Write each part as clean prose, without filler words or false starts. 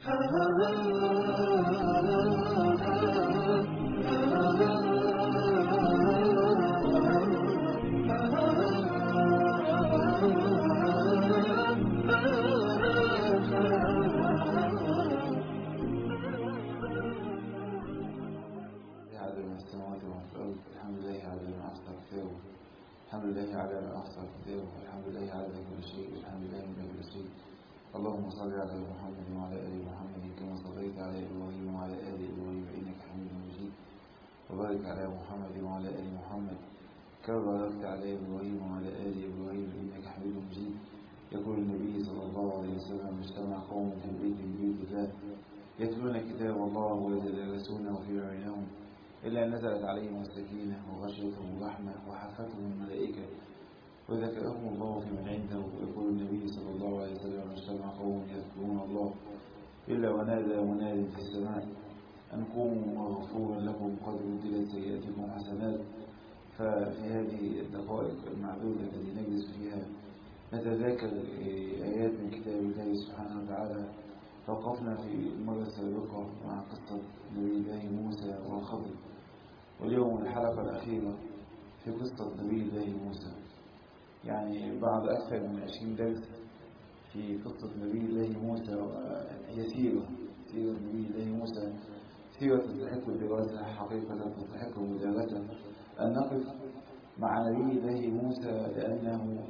الحمد لله على ما أحصى كتابه والحمد لله على كل شيء والحمد لله من كل شيء. اللهم صل على محمد وعلى آل محمد كما صليت على إبراهيم وعلى آل إبراهيم إنك حميد مجيد. وبارك على محمد وعلى آل محمد كما باركت على إبراهيم وعلى آل إبراهيم إنك حميد مجيد. يقول النبي صلى الله عليه وسلم: اجتمع قوم في بيت من بيوت الله يتلون كتاب الله ويتدارسونه فيما بينهم إلا نزلت عليهم السكينة وغشيتهم الرحمة وحفتهم الملائكة وذكرهم الله في من عنده. ويقول النبي صلى الله عليه وسلم: اجتمع قوم يذكرون الله إلا ونادى مناد في السماء أن قوموا مغفورا لكم قد بدلت سيئاتكم حسنات. ففي هذه الدقائق المعدودة التي نجلس فيها نتذاكر آيات من كتاب الله سبحانه وتعالى. توقفنا في المرة السابقة مع قصة نبي الله موسى والخضر، واليوم الحلقة الأخيرة في قصة نبي الله موسى. يعني بعد أكثر من 20 درس في قصة نبي الله موسى، هي سيرة نبي الله موسى، سيرة تستحق الدراسة، حقيقة تستحق المدارسة. أن نقف مع نبي الله موسى لأنه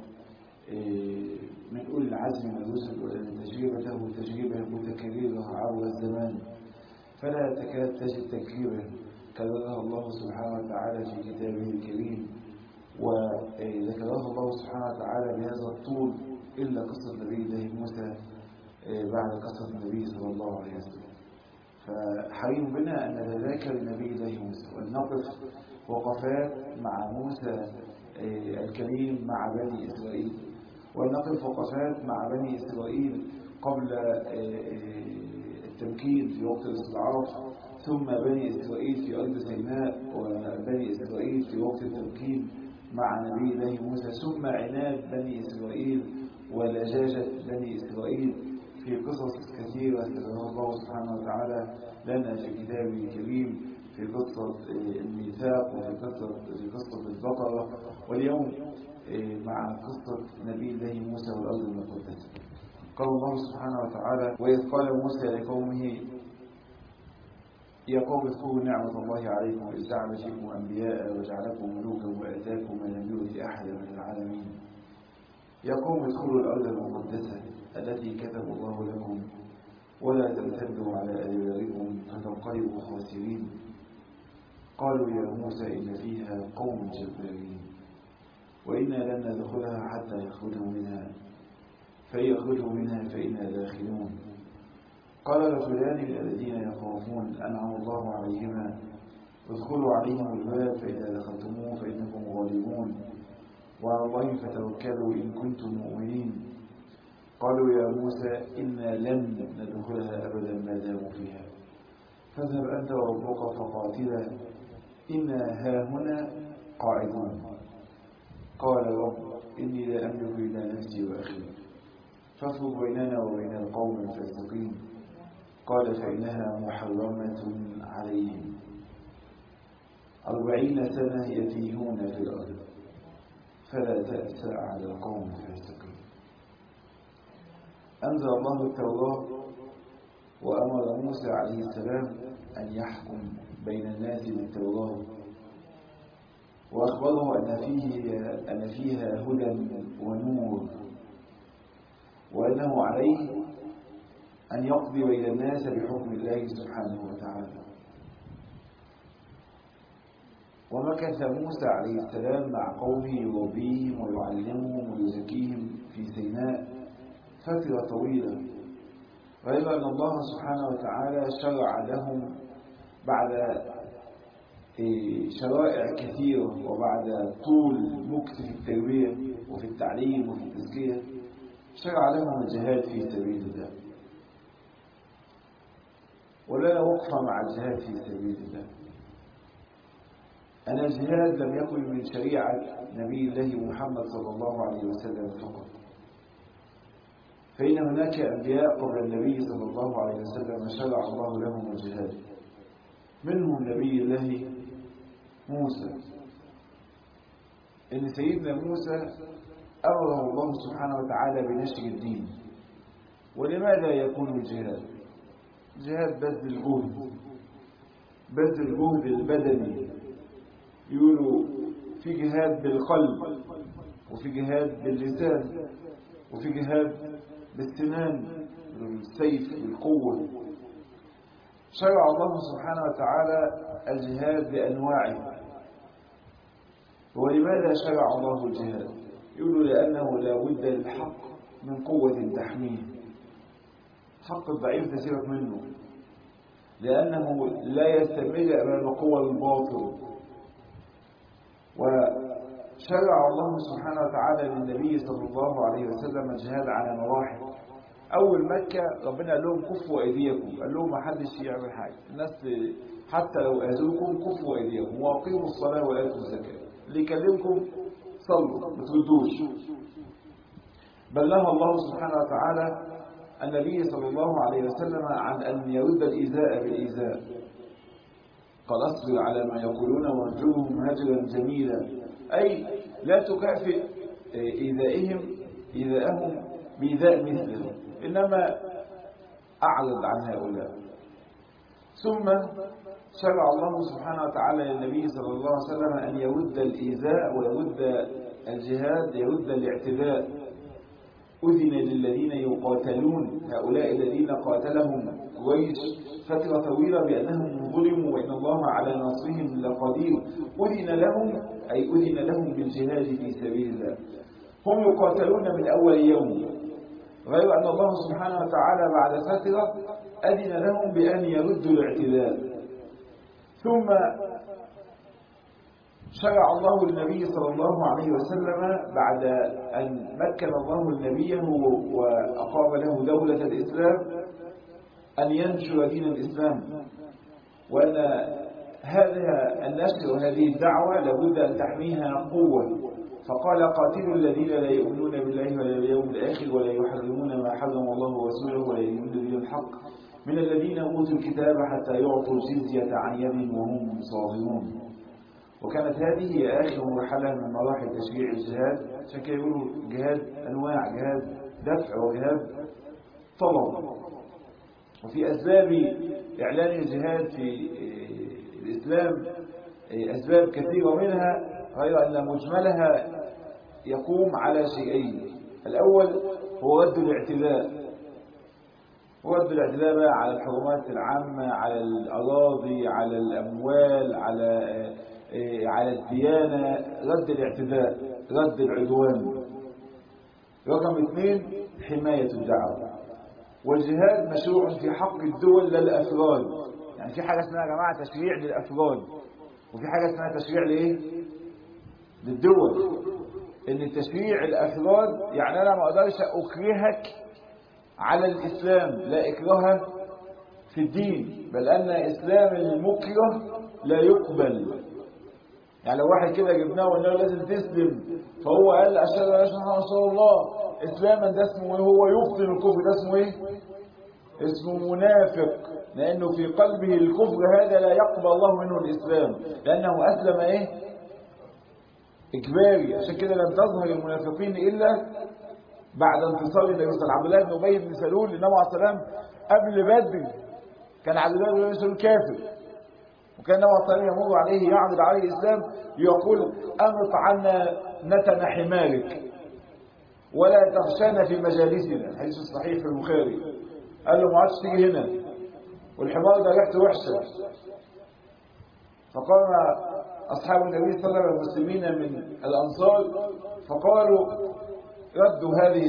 من أولي العزم من الرسل، ولأن تجربته تجربة متكررة عبر الزمان، فلا تكاد تجد تجربة كررها الله سبحانه وتعالى في كتابه الكريم وذكرها الله سبحانه وتعالى بهذا الطول إلا قصة نبي الله موسى بعد قصة النبي صلى الله عليه وسلم. فحري بنا أن نتذاكر نبي الله موسى وأن نقف وقفات مع موسى الكريم مع بني إسرائيل، وأن نقف وقفات مع بني إسرائيل قبل التمكين في وقت الاستضعاف، ثم بني إسرائيل في أرض سيناء، وبني إسرائيل في وقت التمكين مع نبي الله موسى، ثم عناد بني إسرائيل ولجاجة بني إسرائيل في قصص كثيرة ذكرها الله سبحانه وتعالى لنا في كتابه الكريم، في قصة الميثاق وفي قصة البقرة، واليوم مع قصة نبي الله موسى والأرض المقدسة. قال الله سبحانه وتعالى: وإذ قال موسى لقومه يا قوم اذكروا نعمة الله عليكم إذ جعل فيكم أنبياء وجعلكم ملوكا وآتاكم ما لم يؤت أحدا من العالمين. يا قوم ادخلوا الأرض المقدسة التي كتب الله لكم ولا ترتدوا على أدباركم فتنقلبوا خاسرين. قالوا يا موسى إن فيها قوم جبارين وإنا لن ندخلها حتى يخرجوا منها فإن يخرجوا منها فإنا داخلون. قال رجلان من الذين يخافون أنعم الله عليهما ادخلوا عليهم الباب فإذا دخلتموه فإنكم غالبون وعلى الله فتوكلوا إن كنتم مؤمنين. قالوا يا موسى إنا لن ندخلها أبدا ما داموا فيها فاذهب أنت وربك فقاتلا إنا هاهنا قاعدون. قال رب إني لا أملك إلا نفسي وأخي فافرق بيننا وبين القوم الفاسقين. قال فإنها محرمة عليهم 40 سنة يتيهون في الأرض فلا تأس على القوم الفاسقين. أنزل الله التوراة وأمر موسى عليه السلام أن يحكم بين الناس بالتوراة، وأخبره أن فيها هدى ونور، وأنه عليه أن يقضي بين الناس بحكم الله سبحانه وتعالى. ومكث موسى عليه السلام مع قومه يربيهم ويعلمهم ويزكيهم في سيناء فترة طويلة، غير أن الله سبحانه وتعالى شرع لهم بعد شرائع كثيرة وبعد طول مكث في التربية وفي التعليم وفي التزكية، شرع لهم الجهاد في سبيل الله. ولا وقف مع الجهاد في سبيل الله. أن الجهاد لم يكن من شريعة نبي الله محمد صلى الله عليه وسلم فقط، فإن هناك أنبياء قبل النبي صلى الله عليه وسلم شرع الله لهم الجهاد، منهم نبي الله موسى، إن سيدنا موسى أمره الله سبحانه وتعالى بنشر الدين. ولماذا يكون الجهاد؟ جهاد بذل الجهد، بذل الجهد البدني. يقولوا في جهاد بالقلب، وفي جهاد باللسان، وفي جهاد بالسنان بالسيف بالقوة. شرع الله سبحانه وتعالى الجهاد بأنواعه. ولماذا شرع الله الجهاد؟ يقولوا لأنه لا بد للحق من قوة تحميه. حق الضعيف تسيبك منه، لأنه لا يستمر أمام قوى الباطل. وشرع الله سبحانه وتعالى للنبي صلى الله عليه وسلم الجهاد على مراحل. أول مكة ربنا قال لهم كفوا أيديكم، قال لهم ما حدش يعمل حاجة، الناس حتى لو أذوكم كفوا أيديكم وأقيموا الصلاة وآتوا الزكاة، اللي يكلمكم صلوا ما تردوش. بلغ الله سبحانه وتعالى النبي صلى الله عليه وسلم عن أن يرد الإيذاء بالإيذاء، قال اصبر على ما يقولون وارجوهم هجرا جميلا، أي لا تكافئ إيذاءهم بإيذاء مثله، إنما أعرض عن هؤلاء. ثم شرع الله سبحانه وتعالى للنبي صلى الله عليه وسلم أن يرد الإيذاء ويرد الجهاد، يرد الاعتداء. أذن للذين يقاتلون، هؤلاء الذين قاتلهم قريش فترة طويلة بأنهم ظلموا وإن الله على نصرهم لقدير. أذن لهم، أي أذن لهم بالجهاد في سبيل الله. هم يقاتلون من أول يوم، غير أن الله سبحانه وتعالى بعد فترة أذن لهم بأن يردوا الاعتداء. ثم شرع الله للنبي صلى الله عليه وسلم بعد أن مكن الله النبي وأقام له دولة الإسلام أن ينشر دين الإسلام، وأن هذا النشر وهذه الدعوة لابد أن تحميها قوة. فقال قاتلوا الذين لا يؤمنون بالله ولا باليوم الآخر ولا يحرمون ما حرم الله ورسوله ولا يدينون دين الحق من الذين أوتوا الكتاب حتى يعطوا الجزية عن يد وهم صاغرون. وكانت هذه هي آخر مرحلة من مراحل تشريع الجهاد. عشان كده يقولوا جهاد أنواع، جهاد دفع وجهاد طلب. وفي أسباب إعلان الجهاد في الإسلام أسباب كثيرة، منها غير أن مجملها يقوم على شيئين. الأول هو رد الاعتداء، رد الاعتداء بقى على الحرمات العامة، على الأراضي، على الأموال، على الديانة، رد الاعتداء، رد العدوان. رقم 2 حماية الدعوة. والجهاد مشروع في حق الدول لا الأفراد. يعني في حاجة اسمها يا جماعة تشريع للأفراد، وفي حاجة اسمها تشريع لإيه؟ للدول. إن التشريع الأفراد يعني أنا ما أقدرش أكرهك على الإسلام، لا إكراه في الدين، بل أن إسلام المكره لا يقبل. يعني لو واحد كده جبناه وقلنا له لازم تسلم، فهو قال أشهد أن لا إله إلا الله إسلاما، ده اسمه إيه؟ هو يبطن الكفر، ده اسمه إيه؟ اسمه منافق، لأنه في قلبه الكفر، هذا لا يقبل الله منه الإسلام، لأنه أسلم إيه؟ إجباري. عشان كده لم تظهر المنافقين إلا بعد انتصار النبي صلى الله عليه وسلم. عبد الله بن أبي بن سلول النبي عليه السلام قبل بدر كان عبد الله بن أبي سلول كافر، وكان النبي عليه السلام يمر عليه يعرض عليه الإسلام، يقول أمط عنا نتن حمارك ولا تخشانا في مجالسنا، الحديث الصحيح في البخاري. قال له ما عادش تيجي هنا، والحمار ده ريحته وحشه. فقام أصحاب النبي صلى الله عليه وسلم المسلمين من الأنصار فقالوا ردوا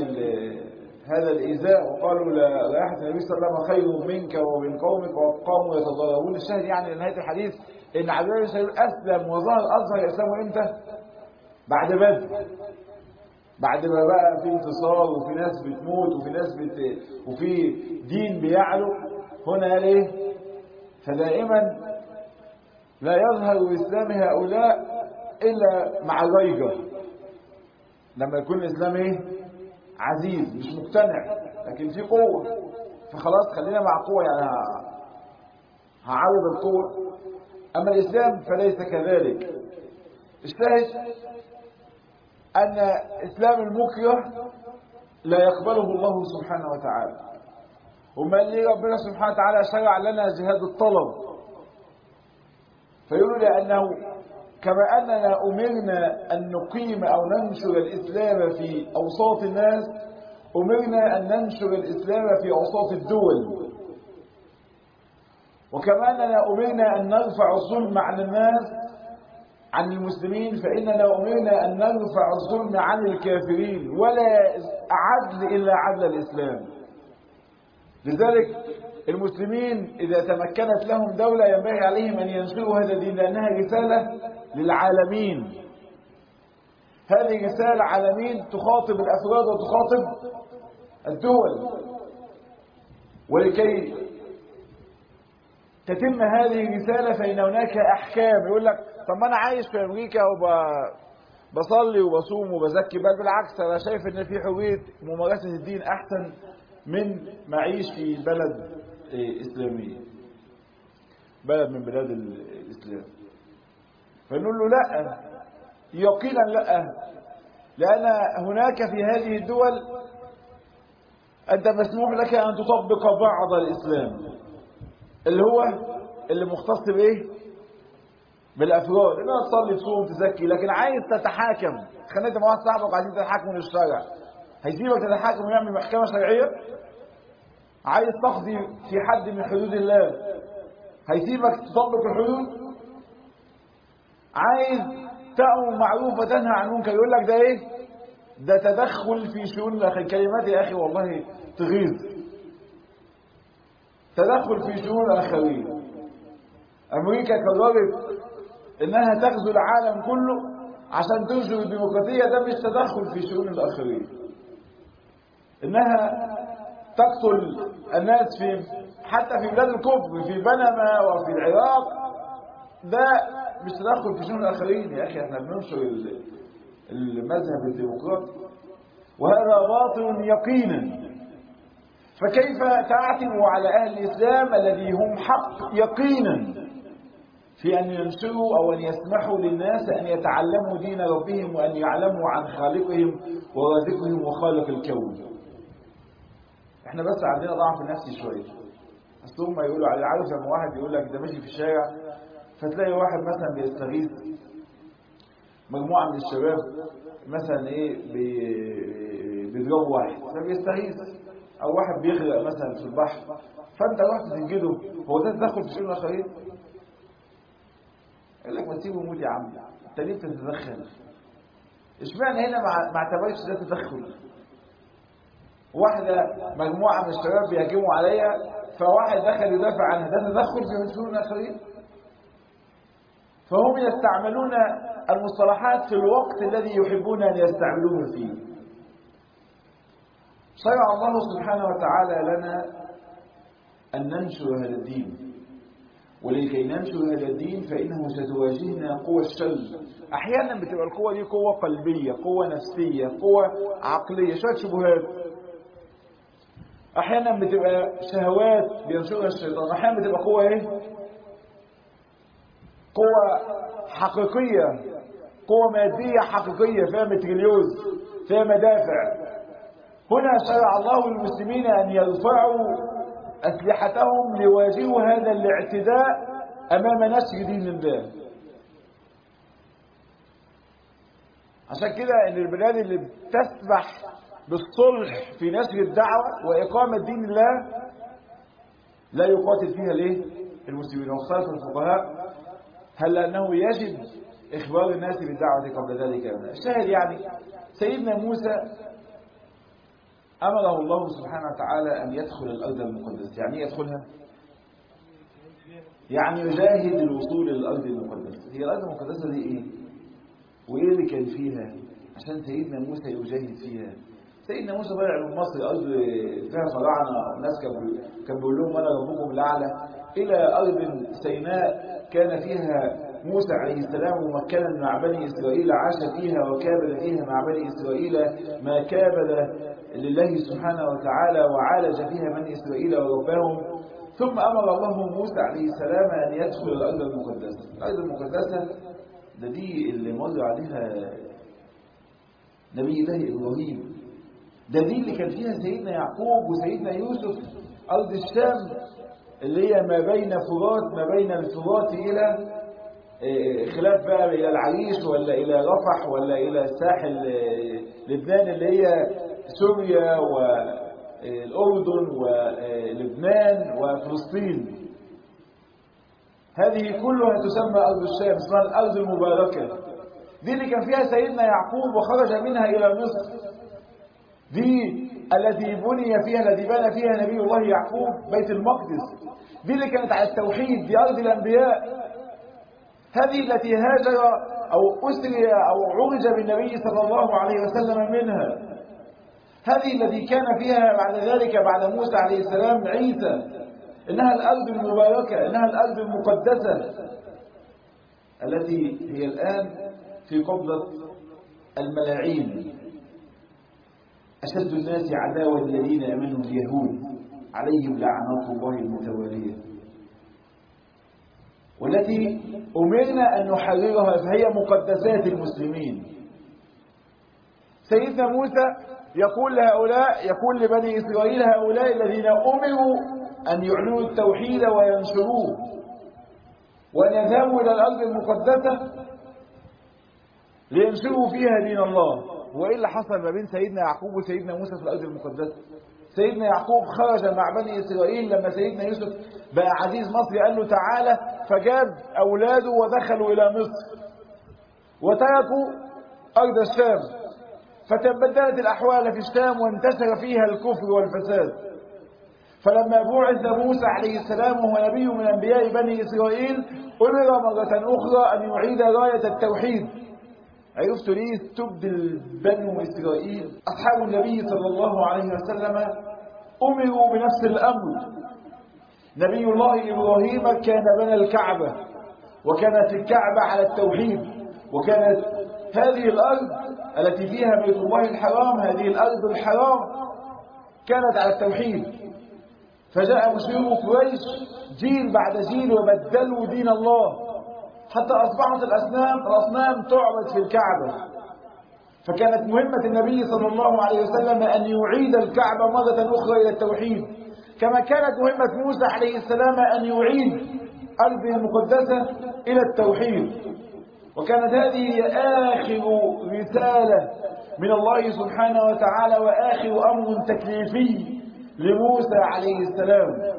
هذا الإيذاء، وقالوا لرائحة النبي صلى الله عليه وسلم خير منك ومن قومك، وقاموا يتضاربون. الشاهد يعني لنهاية الحديث إن عبد الله بن سلول أسلم وظهر أظهر إسلامه إمتى؟ بعد بدر، بعد ما بقى في انتصار وفي ناس بتموت وفي ناس وفي دين بيعلو. هنا قال إيه؟ فدائما لا يظهر إسلام هؤلاء إلا مع الريجة، لما يكون الإسلام إيه؟ عزيز، مش مقتنع. لكن في قوة، فخلاص خلينا مع قوة، يعني هعوض القوة. أما الإسلام فليس كذلك. الشاهد أن إسلام المكره لا يقبله الله سبحانه وتعالى. وما اللي ربنا سبحانه وتعالى شرع لنا جهاد الطلب، فيقول لأنه كما أننا أمرنا أن نقيم أو ننشر الإسلام في أوساط الناس، أمرنا أن ننشر الإسلام في أوساط الدول. وكما أننا أمرنا أن نرفع الظلم عن الناس عن المسلمين، فإننا أمرنا أن نرفع الظلم عن الكافرين، ولا عدل إلا عدل الإسلام. لذلك المسلمين إذا تمكنت لهم دولة ينبغي عليهم أن ينشروا هذا الدين، لأنها رسالة للعالمين. هذه رسالة عالمين تخاطب الأفراد وتخاطب الدول. ولكي تتم هذه الرسالة فإن هناك أحكام. يقول لك طب ما أنا عايش في أمريكا وبصلي وبصوم وبزكي، بل بالعكس أنا شايف إن في حرية ممارسة الدين أحسن من ما أعيش في بلد إسلامية، بلد من بلاد الإسلام. فنقول له لا، يقينا لا، لأن هناك في هذه الدول أنت مسموح لك أن تطبق بعض الإسلام اللي هو اللي مختص بإيه؟ بالأفراد، إنها تصلي تصوم تزكي. لكن عايز تتحاكم، خليت مع واحد صاحبك وعايزين تتحاكموا للشرع، هيسيبك تتحاكم ويعمل محكمة شرعية؟ عايز تقضي في حد من حدود الله، هيسيبك تطبق الحدود؟ عايز تأمر معروف وتنهى عن منكر، يقول لك ده ايه؟ ده تدخل في شؤون الاخرين. كلمات يا اخي والله تغيظ. تدخل في شؤون الاخرين. امريكا قررت انها تغزو العالم كله عشان تنشر الديمقراطية، ده مش تدخل في شؤون الاخرين. انها تقتل الناس حتى في بلاد الكفر، في بنما وفي العراق، ده مش تدخل في شؤون الاخرين. يا اخي احنا بننشر المذهب الديمقراطي، وهذا باطل يقينا. فكيف تعتب على اهل الاسلام الذي هم حق يقينا في ان ينشروا او ان يسمحوا للناس ان يتعلموا دين ربهم وان يعلموا عن خالقهم ورازقهم وخالق الكون؟ احنا بس عندنا ضعف نفسي شويه. اصل هم يقولوا على، عارف لما واحد يقول لك ده ماشي في الشارع فتلاقي واحد مثلا بيستغيث مجموعه من الشباب مثلا ايه بيضربوا واحد فبيستغيث، او واحد بيغرق مثلا في البحر فانت رحت تنجده، هو ده تدخل في شؤون الاخرين؟ يقول لك ما تسيبه يموت يا عم، انت ليه بتتدخل؟ اشمعنى هنا ما اعتبرتش ده تدخل؟ واحده مجموعه من الشباب بيهاجموا عليها فواحد دخل يدافع عنها، ده تدخل في شؤون الاخرين؟ فهم يستعملون المصطلحات في الوقت الذي يحبون ان يستعملوه فيه. شرع الله سبحانه وتعالى لنا ان ننشر هذا الدين، ولكي ننشر هذا الدين فإنه ستواجهنا قوى الشر. أحيانا بتبقى القوة دي قوة قلبية، قوة نفسية، قوة عقلية، شوية شبهات. أحيانا بتبقى شهوات بينشرها الشيطان. أحيانا بتبقى قوة إيه؟ قوة حقيقية، قوة مادية حقيقية فيها متريليوز، فيها مدافع. هنا شرع الله للمسلمين أن يرفعوا أسلحتهم ليواجهوا هذا الاعتداء أمام نشر دين الله. عشان كده ان البلاد اللي بتسمح بالصلح في نشر الدعوة وإقامة دين الله لا يقاتل فيها ليه المسلمين. واختلف الفقهاء هل أنه يجب إخبار الناس بالدعوة قبل ذلك؟ الشاهد يعني سيدنا موسى أمره الله سبحانه وتعالى أن يدخل الأرض المقدسة. يعني يدخلها؟ يعني يجاهد الوصول للأرض المقدسة. هي الأرض المقدسة دي إيه؟ وإيه اللي كان فيها عشان سيدنا موسى يجاهد فيها؟ سيدنا موسى طلع من مصر أرض فيها فراعنة، الناس كان بيقول لهم أنا ربكم الأعلى، إلى أرض سيناء كان فيها موسى عليه السلام ممكنا مع بني إسرائيل، عاش فيها وكابد فيها مع بني إسرائيل ما كابد لله سبحانه وتعالى وعالج فيها بني إسرائيل وربهم. ثم أمر الله موسى عليه السلام أن يدخل الأرض المقدسة. الأرض المقدسة دي اللي مر عليها نبي الله إبراهيم، دي اللي كان فيها سيدنا يعقوب وسيدنا يوسف، أرض الشام اللي هي ما بين فرات، ما بين الفرات إلى خلاف بقى إلى العريش ولا إلى رفح ولا إلى ساحل لبنان اللي هي سوريا والأردن ولبنان وفلسطين. هذه كلها تسمى أرض الشام، اسمها الأرض المباركة. دي اللي كان فيها سيدنا يعقوب وخرج منها إلى مصر. دي التي بني فيها، الذي بنى فيها نبي الله يعقوب بيت المقدس. دي اللي كانت على التوحيد، دي أرض الأنبياء. هذه التي هاجر أو أسري أو عرج بالنبي صلى الله عليه وسلم منها. هذه التي كان فيها بعد ذلك بعد موسى عليه السلام عيسى. إنها الأرض المباركة، إنها الأرض المقدسة التي هي الآن في قبضة الملاعين. أشد الناس عداوة الذين آمنوا اليهود عليهم لعنات الله المتوالية، والتي أمرنا أن نحررها، فهي مقدسات المسلمين. سيدنا موسى يقول لهؤلاء، يقول لبني إسرائيل هؤلاء الذين أمروا أن يعلنوا التوحيد وينشروه وأن يذهبوا إلى الأرض المقدسة لينشروا فيها دين الله. وإيه اللي حصل ما بين سيدنا يعقوب وسيدنا موسى في الأرض المقدسة؟ سيدنا يعقوب خرج مع بني إسرائيل لما سيدنا يوسف بقى عزيز مصر، قال له تعالى، فجاب أولاده ودخلوا إلى مصر وتركوا أرض الشام، فتبدلت الأحوال في الشام وانتشر فيها الكفر والفساد. فلما بعث موسى عليه السلام وهو نبي من أنبياء بني إسرائيل، أمر مرة أخرى أن يعيد راية التوحيد. عرفتوا ليه استبدل بنو إسرائيل؟ أصحاب النبي صلى الله عليه وسلم أمروا بنفس الأمر. نبي الله إبراهيم كان بنى الكعبة، وكانت الكعبة على التوحيد، وكانت هذه الأرض التي فيها بيت الله الحرام، هذه الأرض الحرام كانت على التوحيد. فجاء مشركو قريش جيل بعد جيل وبدلوا دين الله حتى أصبحت الأصنام تعبد في الكعبة. فكانت مهمة النبي صلى الله عليه وسلم أن يعيد الكعبة مرة أخرى إلى التوحيد، كما كانت مهمة موسى عليه السلام أن يعيد أرضه المقدسة إلى التوحيد. وكانت هذه آخر رسالة من الله سبحانه وتعالى وآخر أمر تكليفي لموسى عليه السلام.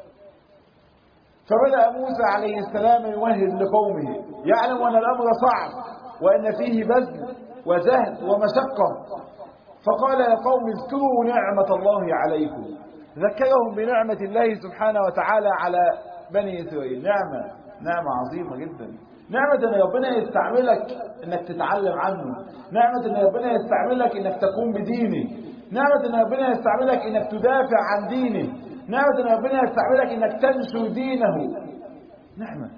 فبدأ موسى عليه السلام يمهد لقومه، يعلم أن الأمر صعب وأن فيه بذل وجهد ومشقة. فقال يا قوم اذكروا نعمة الله عليكم. ذكرهم بنعمة الله سبحانه وتعالى على بني إسرائيل. نعمة عظيمة جدا. نعمة أن ربنا يستعملك أنك تتعلم عنه، نعمة أن ربنا يستعملك أنك تقوم بدينه، نعمة أن ربنا يستعملك أنك تدافع عن دينه، نعمة أن ربنا يستعملك أنك تنشر دينه. نعمة.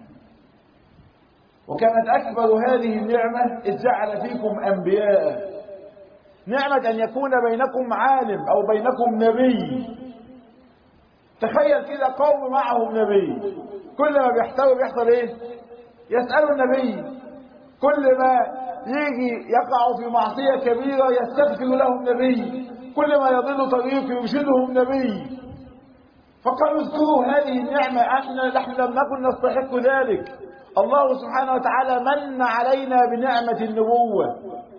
وكانت أكبر هذه النعمة إذ جعل فيكم أنبياء. نعمة أن يكون بينكم عالم أو بينكم نبي. تخيل كده قوم معهم نبي، كل ما بيحتوي بيحصل إيه؟ يسألوا النبي، كل ما يجي يقع في معصية كبيرة يستغفر لهم نبي، كل ما يضل طريق يرشدهم نبي. فقالوا اذكروا هذه النعمة، نحن لم نكن نستحق ذلك. الله سبحانه وتعالى من علينا بنعمة النبوة.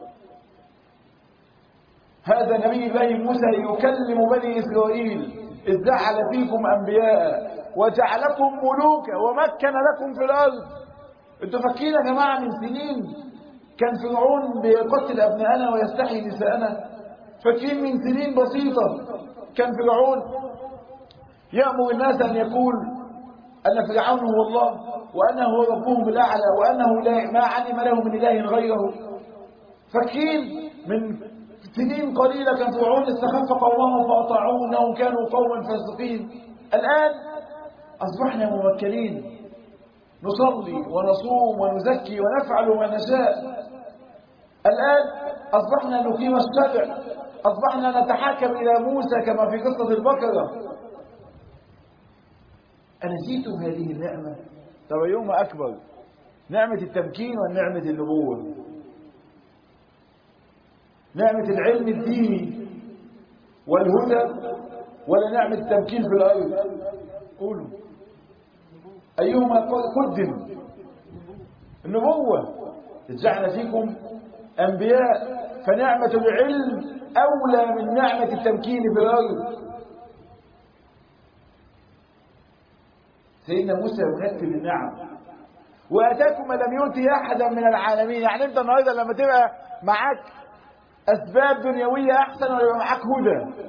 هذا نبي الله موسى يكلم بني إسرائيل إذ جعل فيكم أنبياء وجعلكم ملوكا ومكن لكم في الأرض. انتوا فاكرين يا جماعة من سنين كان فرعون بيقتل أبناءنا ويستحيي نساءنا؟ فاكرين من سنين بسيطة كان فرعون يأمر الناس أن يقول أن فرعون هو الله وأنه هو ربهم الأعلى وأنه ما علم له من إله غيره؟ فاكرين من سنين قليلة كان فرعون استخف قومه فأطاعوه أنهم كانوا قوما فاسقين. الآن أصبحنا ممكنين، نصلي ونصوم ونزكي ونفعل ما نشاء. الآن أصبحنا نقيم الشرع، أصبحنا نتحاكم إلى موسى كما في قصة البقرة. أنسيتم هذه النعمة؟ طب يوم أكبر، نعمة التمكين والنعمة النبوة، نعمة العلم الديني والهدى ولا نعمة التمكين في الأرض؟ قولوا أيهما قدم؟ النبوة. جعل فيكم أنبياء، فنعمة العلم أولى من نعمة التمكين في الأرض. سيدنا موسى يرتب النعم. وآتاكم ما لم يؤتي أحدا من العالمين. يعني أنت النهارده لما تبقى معاك أسباب دنيوية أحسن ولا يبقى معاك هدى؟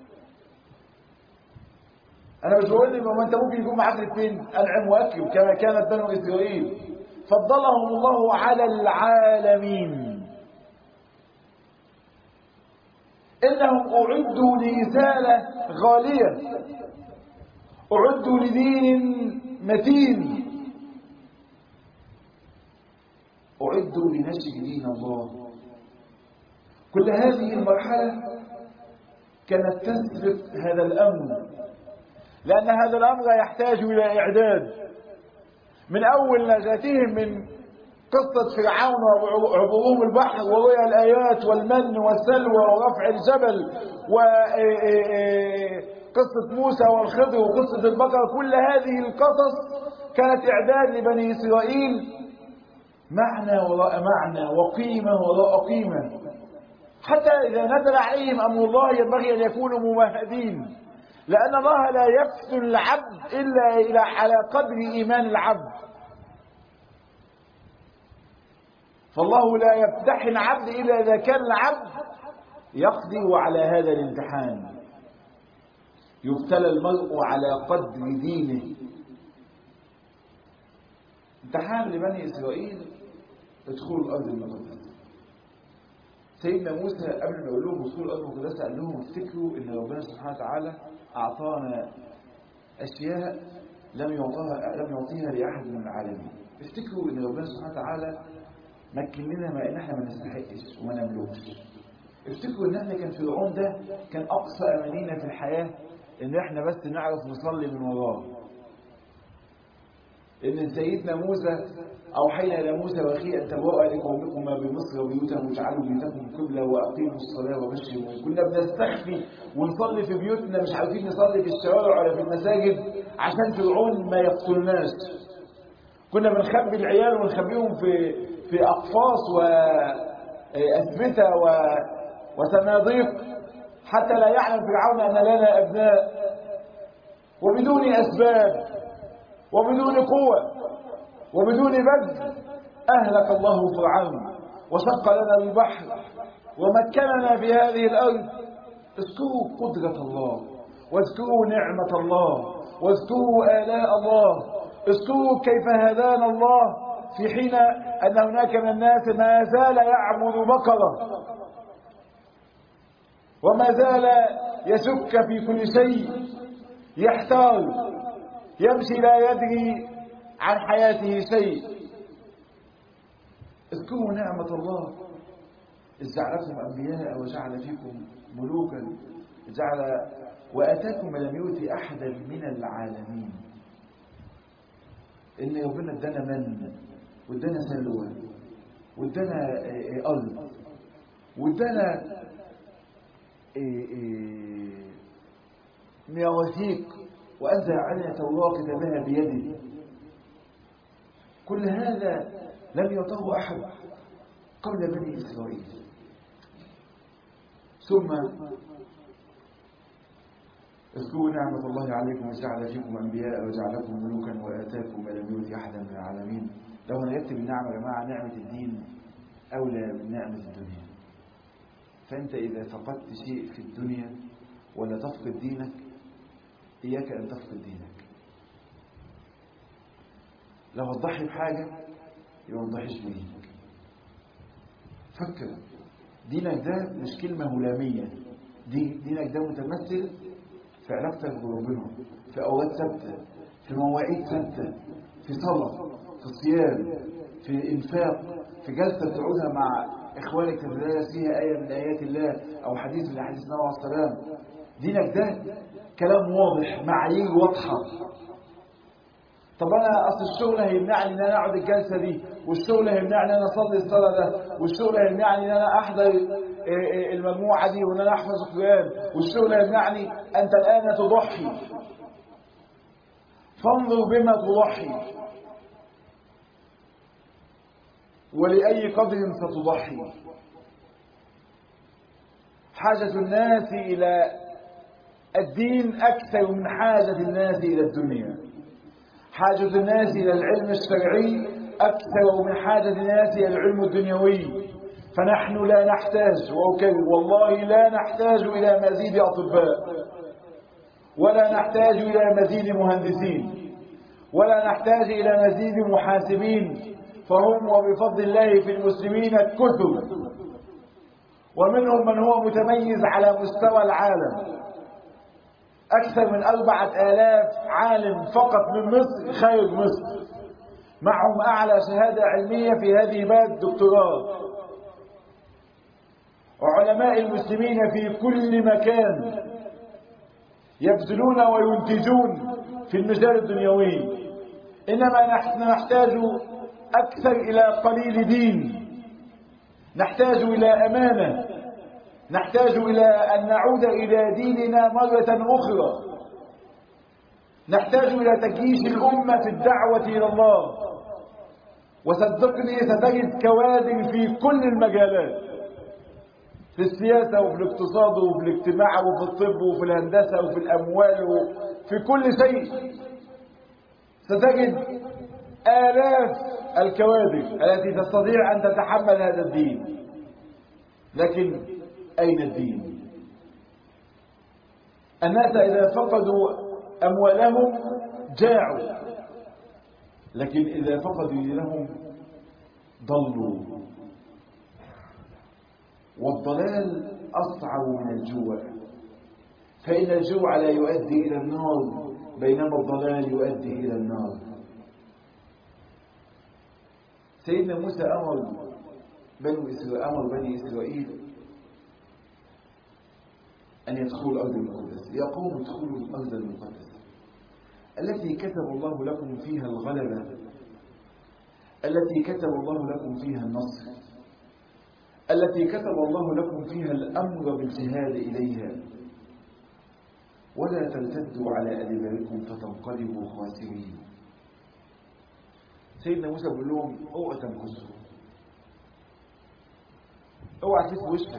أنا مش بقول لك ما أنت ممكن يكون معاك الاثنين، أنعم وأكرم كما كانت بنو إسرائيل، فضلهم الله على العالمين. إنهم أعدوا لرسالة غالية، أعدوا لدين متين، أعدوا لنشر دين الله. كل هذه المرحلة كانت تثبت هذا الأمر، لأن هذا الأمر يحتاج إلى إعداد. من أول نجاتهم من قصة فرعون وعبورهم البحر ورؤيا الآيات والمن والسلوى ورفع الجبل وقصة موسى والخضر وقصة البقرة، كل هذه القصص كانت إعداد لبني إسرائيل، معنى وراء معنى وقيمة وراء قيمة، حتى إذا نزل عليهم أمر الله ينبغي أن يكونوا ممهدين، لأن الله لا يفتن العبد إلا على قدر إيمان العبد. فالله لا يمتحن عبد إلا إذا كان العبد يقدر على هذا الامتحان. يبتلى المرء على قدر دينه. امتحان لبني إسرائيل ادخلوا الأرض المقدسة. سيدنا موسى قبل ما يقول لهم ادخلوا الأرض المقدسة قال لهم افتكروا إن ربنا سبحانه وتعالى أعطانا أشياء لم يعطيها لأحد من العالمين. افتكروا إن ربنا سبحانه وتعالى مكن لنا ما إن احنا ما نستحقش وما نملكش. افتكروا إن احنا كان فرعون ده كان أقصى أمانينا في الحياة إن احنا بس نعرف نصلي من وراه. إن سيدنا موسى أوحينا إلى موسى وأخيه أن تبوأ لقومكما بمصر وبيوتهم واجعلوا بيوتكم قبلة وأقيموا الصلاة وبشروا المؤمنين. كنا بنستخفي ونصلي في بيوتنا، مش عارفين نصلي في الشوارع ولا في المساجد عشان فرعون ما يقتلناش. كنا بنخبي العيال ونخبيهم في أقفاص وأثبتة وصناديق حتى لا يعلم فرعون أن لنا أبناء، وبدون أسباب وبدون قوة وبدون بذل أهلك الله فرعون وشق لنا البحر ومكننا في هذه الأرض. اذكروا قدرة الله واذكروا نعمة الله واذكروا آلاء الله. اذكروا كيف هدانا الله في حين أن هناك من الناس ما زال يعبد بقرة وما زال يشك في كل شيء، يحتار، يمشي لا يدري عن حياته شيء. اذكروا نعمة الله إذ جعلكم أنبياء وجعل فيكم ملوكا، جعل وآتاكم ما لم يؤت أحدا من العالمين. إن ربنا ادانا من وادانا سلوى وادانا أرض وادانا مواثيق وأنزل علينا توراة كتبها بيده. كل هذا لم يعطه أحد قبل بني إسرائيل. ثم اذكروا نعمة الله عليكم وجعل فيكم أنبياء وجعلكم ملوكا وآتاكم ما لم يؤت أحدا من العالمين. لو هنرتب النعمة يا جماعة، نعمة الدين أولى من نعمة الدنيا. فأنت إذا فقدت شيء في الدنيا ولا تفقد دينك، إياك أن تفقد دينك. لو هتضحي بحاجة يبقى ما تضحيش بدينك. فكر، دينك ده مش كلمة هلامية، دينك ده متمثل في علاقتك بربنا، في أوقات ثابتة، في مواعيد ثابتة، في صلاة، في صيام، في إنفاق، في جلسة تقعدها مع إخوانك تتدارس فيها آية من آيات الله أو حديث من أحاديث النبي عليه السلام. دينك ده كلام واضح، معايير واضحة. طب أنا أصل الشغل هيمنعني إن أنا أقعد الجلسة دي، والشغل هيمنعني إن أنا أصلي الصلاة ده، والشغل هيمنعني إن أنا أحضر المجموعة دي وإن أنا أحفظ القرآن، والشغل هيمنعني. أنت الآن تضحي، فانظر بما تضحي ولأي قدر ستضحي. حاجة الناس إلى الدين أكثر من حاجة الناس إلى الدنيا. حاجة الناس إلى العلم الشرعي أكثر من حاجة الناس إلى العلم الدنيوي. فنحن لا نحتاج، وأكرر والله لا نحتاج إلى مزيد أطباء، ولا نحتاج إلى مزيد مهندسين، ولا نحتاج إلى مزيد محاسبين، فهم وبفضل الله في المسلمين كثر، ومنهم من هو متميز على مستوى العالم. أكثر من 4000 عالم فقط من مصر خارج مصر، معهم أعلى شهادة علمية في هذه بلد دكتوراه. وعلماء المسلمين في كل مكان يبذلون وينتجون في المجال الدنيوي. إنما نحن نحتاج أكثر إلى قليل دين، نحتاج إلى أمانة، نحتاج إلى أن نعود إلى ديننا مرة أخرى، نحتاج إلى تجيش الأمة في الدعوة إلى الله. وصدقني ستجد كوادر في كل المجالات، في السياسة وفي الاقتصاد وفي الاجتماع وفي الطب وفي الهندسة وفي الأموال وفي كل شيء. ستجد آلاف الكوادر التي تستطيع أن تتحمل هذا الدين. لكن أين الدين؟ الناس إذا فقدوا أموالهم جاعوا، لكن إذا فقدوا دينهم ضلوا. والضلال أصعب من الجوع، فإن الجوع لا يؤدي إلى النار، بينما الضلال يؤدي إلى النار. سيدنا موسى أمر بني إسرائيل أن يدخلوا الأرض المقدسة. يا قوم ادخلوا الأرض المقدسة التي كتب الله لكم فيها الغلبة، التي كتب الله لكم فيها النصر، التي كتب الله لكم فيها الأمر بالجهاد إليها، ولا ترتدوا على أدباركم فتنقلبوا خاسرين. سيدنا موسى بيقول لهم اوعوا تنكسوا، اوعى تلف وشك،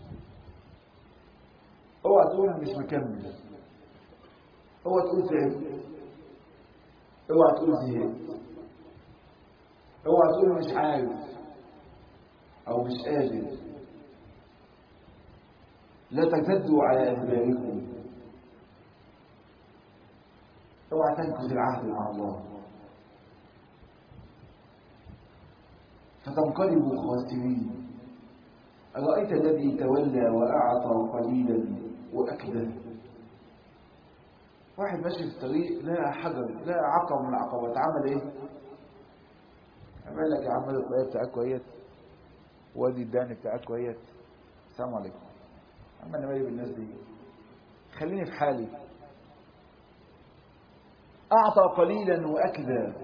اوعى تقول انا مش مكمل، اوعى تقول تعبت، اوعى تقول زهقت، اوعى تقول مش عارف او مش قادر. لا ترتدوا على أدباركم، اوعى تنكث العهد مع الله فتنقلبوا خاسرين. أرأيت الذي تولى وأعطى قليلا وأكدى؟ واحد ماشي في الطريق لا حجر لا عقبة من العقبات، عمل ايه؟ عمل لك يا عم الطريق بتاعك كويس، وادي الدان بتاعك كويس، السلام عليكم. اما انا مالي بالناس دي، خليني في حالي. أعطى قليلا وأكدى،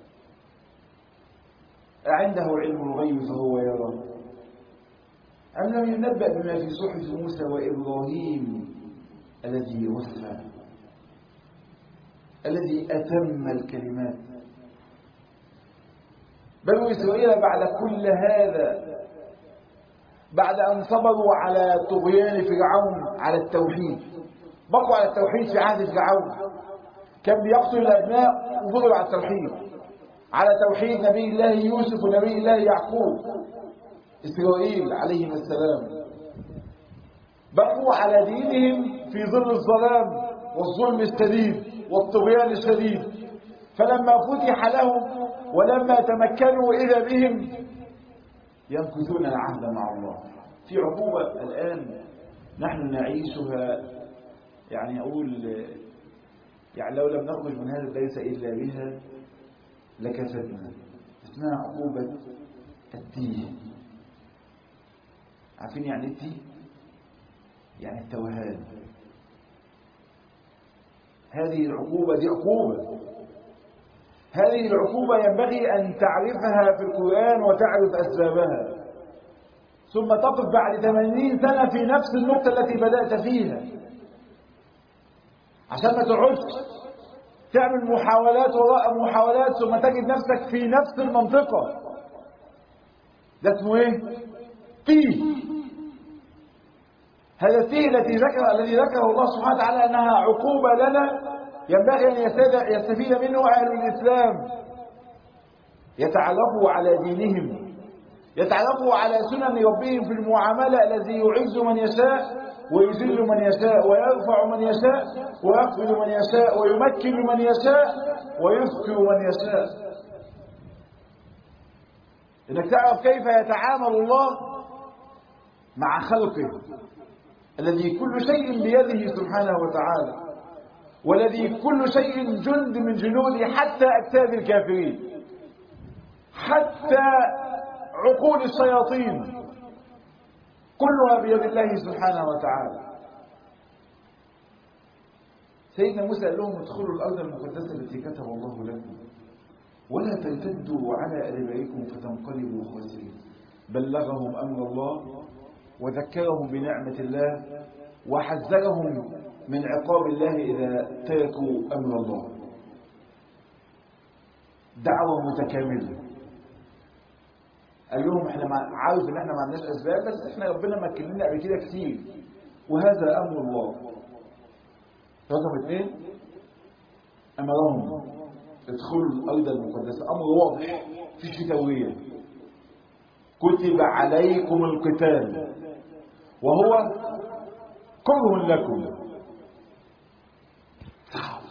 أعنده علم الغيب فهو يرى، أم لم ينبأ بما في صحف موسى وإبراهيم الذي وفى، الذي أتم الكلمات. بنو إسرائيل بعد كل هذا، بعد أن صبروا على طغيان فرعون على التوحيد، بقوا على التوحيد في عهد فرعون، كان بيقتل الأبناء وفضلوا على التوحيد، على توحيد نبي الله يوسف ونبي الله يعقوب إسرائيل عليهم السلام. بقوا على دينهم في ظل الظلام والظلم الشديد والطغيان الشديد. فلما فتح لهم ولما تمكنوا إذا بهم ينقضون العهد مع الله. في عقوبة الآن نحن نعيشها، يعني أقول يعني لو لم نخرج من هذا ليس إلا بها لكسبنا، اسمها عقوبة الدين. عارفين يعني التيه؟ يعني التوهان. هذه العقوبة دي عقوبة، هذه العقوبة ينبغي أن تعرفها في القرآن وتعرف أسبابها، ثم تقف بعد 80 سنة في نفس النقطة التي بدأت فيها، عشان ما تقعدش تعمل محاولات وراء محاولات ثم تجد نفسك في نفس المنطقة. ده اسمه ايه؟ تيه. هذا التيه الذي ذكره الله سبحانه وتعالى أنها عقوبة لنا، ينبغي أن يستفيد منه أهل الإسلام، يتعرفوا على دينهم، يتعرفوا على سنن ربهم في المعاملة، الذي يعز من يشاء ويذل من يشاء ويرفع من يشاء ويخفض من يشاء ويمكن من يشاء ويفقر من يشاء. إنك تعرف كيف يتعامل الله مع خلقه الذي كل شيء بيده سبحانه وتعالى، والذي كل شيء جند من جنوده، حتى أجساد الكافرين، حتى عقول الشياطين، كلها بيد الله سبحانه وتعالى. سيدنا موسى قال لهم ادخلوا الأرض المقدسة التي كتب الله لكم ولا ترتدوا على أدباركم فتنقلبوا خاسرين. بلغهم أمر الله وذكرهم بنعمة الله وحذرهم من عقاب الله إذا تركوا أمر الله. دعوة متكاملة. قال لهم احنا عارف ان احنا ما عندناش اسباب، بس احنا ربنا مكن لنا قبل كده كتير، وهذا امر الله. رقم 2 امرهم ادخلوا الارض المقدسه، امر واضح مفيش فيه توريه. كتب عليكم القتال وهو كره لكم. صعب،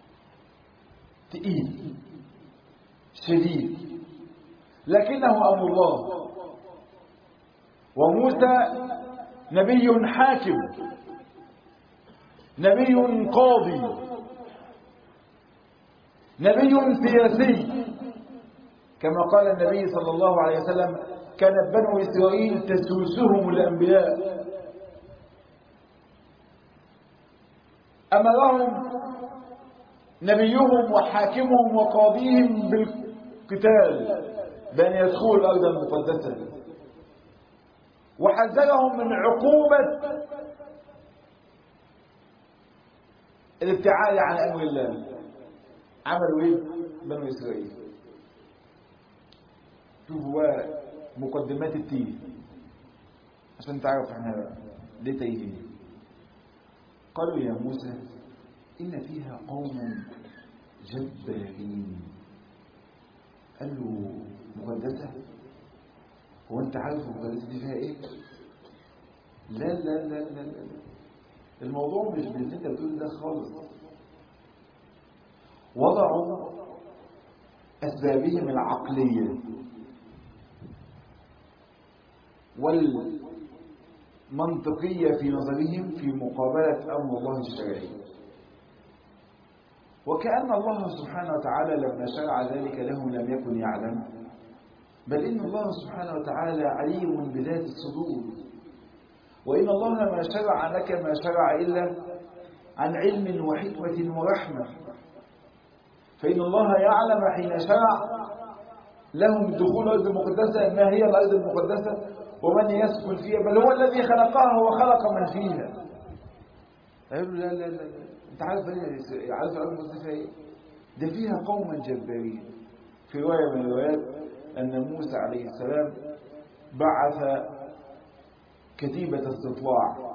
تقيل، شديد، لكنه أمر الله. وموسى نبي حاكم، نبي قاضي، نبي سياسي، كما قال النبي صلى الله عليه وسلم: كانت بنو إسرائيل تسوسهم الأنبياء. أمرهم نبيهم وحاكمهم وقاضيهم بالقتال بأن يدخلوا الأرض المقدسة، وحذرهم من عقوبة الابتعاد عن أمر الله. عملوا إيه بنو إسرائيل؟ شوفوا مقدمات التيه عشان تعرف احنا ليه تايهين. قالوا يا موسى إن فيها قوم جبارين. قال له مقدسة؟ هو انت عارف المقدسة دي فيها ايه؟ لا لا لا لا لا، الموضوع مش باللي انت بتقول ده خالص. وضعوا أسبابهم العقلية والمنطقية في نظرهم في مقابلة أمر الله الشرعي، وكأن الله سبحانه وتعالى لما شرع ذلك لهم لم يكن يعلم، بل إن الله سبحانه وتعالى عليم بذات الصدور، وإن الله ما شرع لك ما شرع إلا عن علم وحكمة ورحمة. فإن الله يعلم حين شرع لهم دخول الأرض المقدسة ما هي الأرض المقدسة ومن يسكن فيها، بل هو الذي خلقها وخلق من فيها. قالوا لا لا لا، انت عارف الأرض المقدسة ايه؟ ده فيها قوما جبارين. في رواية من الروايات أن موسى عليه السلام بعث كتيبة استطلاع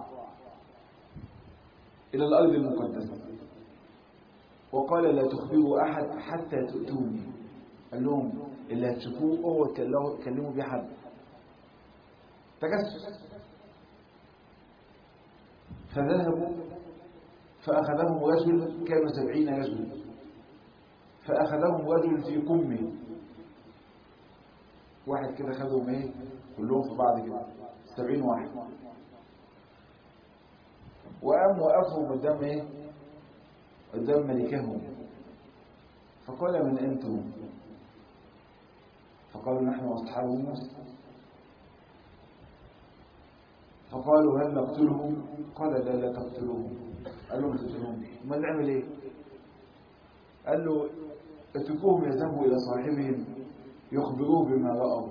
إلى الأرض المقدسة وقال لا تخبروا أحد حتى تؤتوني. قال لهم اللي هتشوفوه اوعوا تكلموا بيه حد. تجسس. فذهبوا فأخذهم رجل، كانوا 70 رجل، فأخذهم رجل في قمه، واحد كده خدهم ايه كلهم في بعض كده 70 واحد، وقام وقفهم قدام ايه قدام ملكهم، فقال من انتم؟ فقالوا نحن اصحاب موسى. فقالوا هل نقتلهم؟ قال لا تقتلوهم. قال له ما تقتلوهم. ما نعمل ايه؟ قال له اتركوهم يذهبوا الى صاحبهم يخبروه بما رأوا.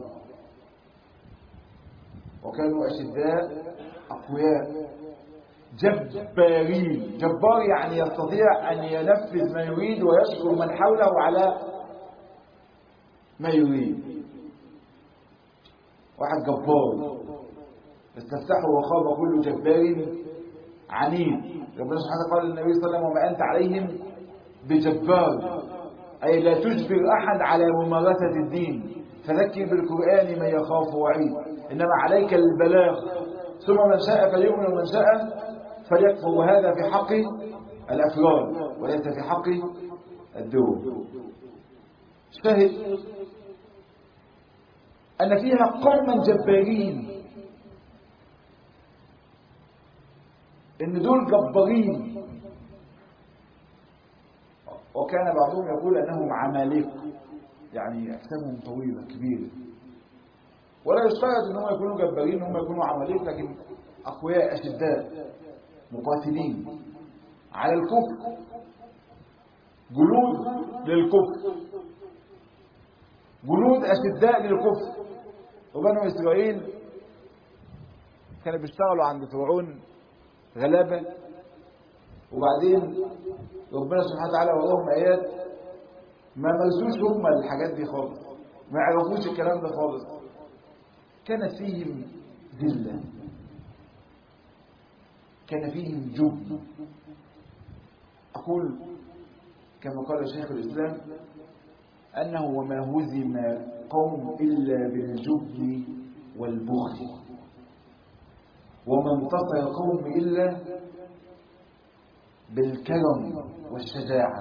وكانوا اشداء اقوياء جبارين. جبار يعني يستطيع ان ينفذ ما يريد ويشكر من حوله على ما يريد. واحد جبار استفتحوا وخاب كل جبار عنيد. ربنا سبحانه قال للنبي صلى الله عليه وسلم وما أنت عليهم بجبار، أي لا تجبر أحد على ممارسة الدين، فذكر بالقرآن من يخاف وعيد، إنما عليك البلاغ، ثم من شاء فليؤمن ومن شاء فليكفر. وهذا في حق الأفراد وليس في حق الدول. شاهد أن فيها قوما جبارين، إن دول جبارين. وكان بعضهم يقول أنهم عمالقة، يعني أجسامهم طويلة كبيرة. ولا يشترط أنهم يكونوا جبارين، أنهم يكونوا عمالقة، لكن أقوياء أشداء مقاتلين على الكفر، جنود للكفر، جنود أشداء للكفر. وبنو إسرائيل كانوا بيشتغلوا عند فرعون غلابة، وبعدين ربنا سبحانه وتعالى وراهم آيات ما مارسوش هم الحاجات دي خالص، ما يعرفوش الكلام ده خالص. كانت فيهم ذلة، كان فيهم جبن. أقول كما قال شيخ الإسلام أنه وما هزم قوم إلا بالجبن والبخل، وما انتصر قوم إلا بالكرم والشجاعة.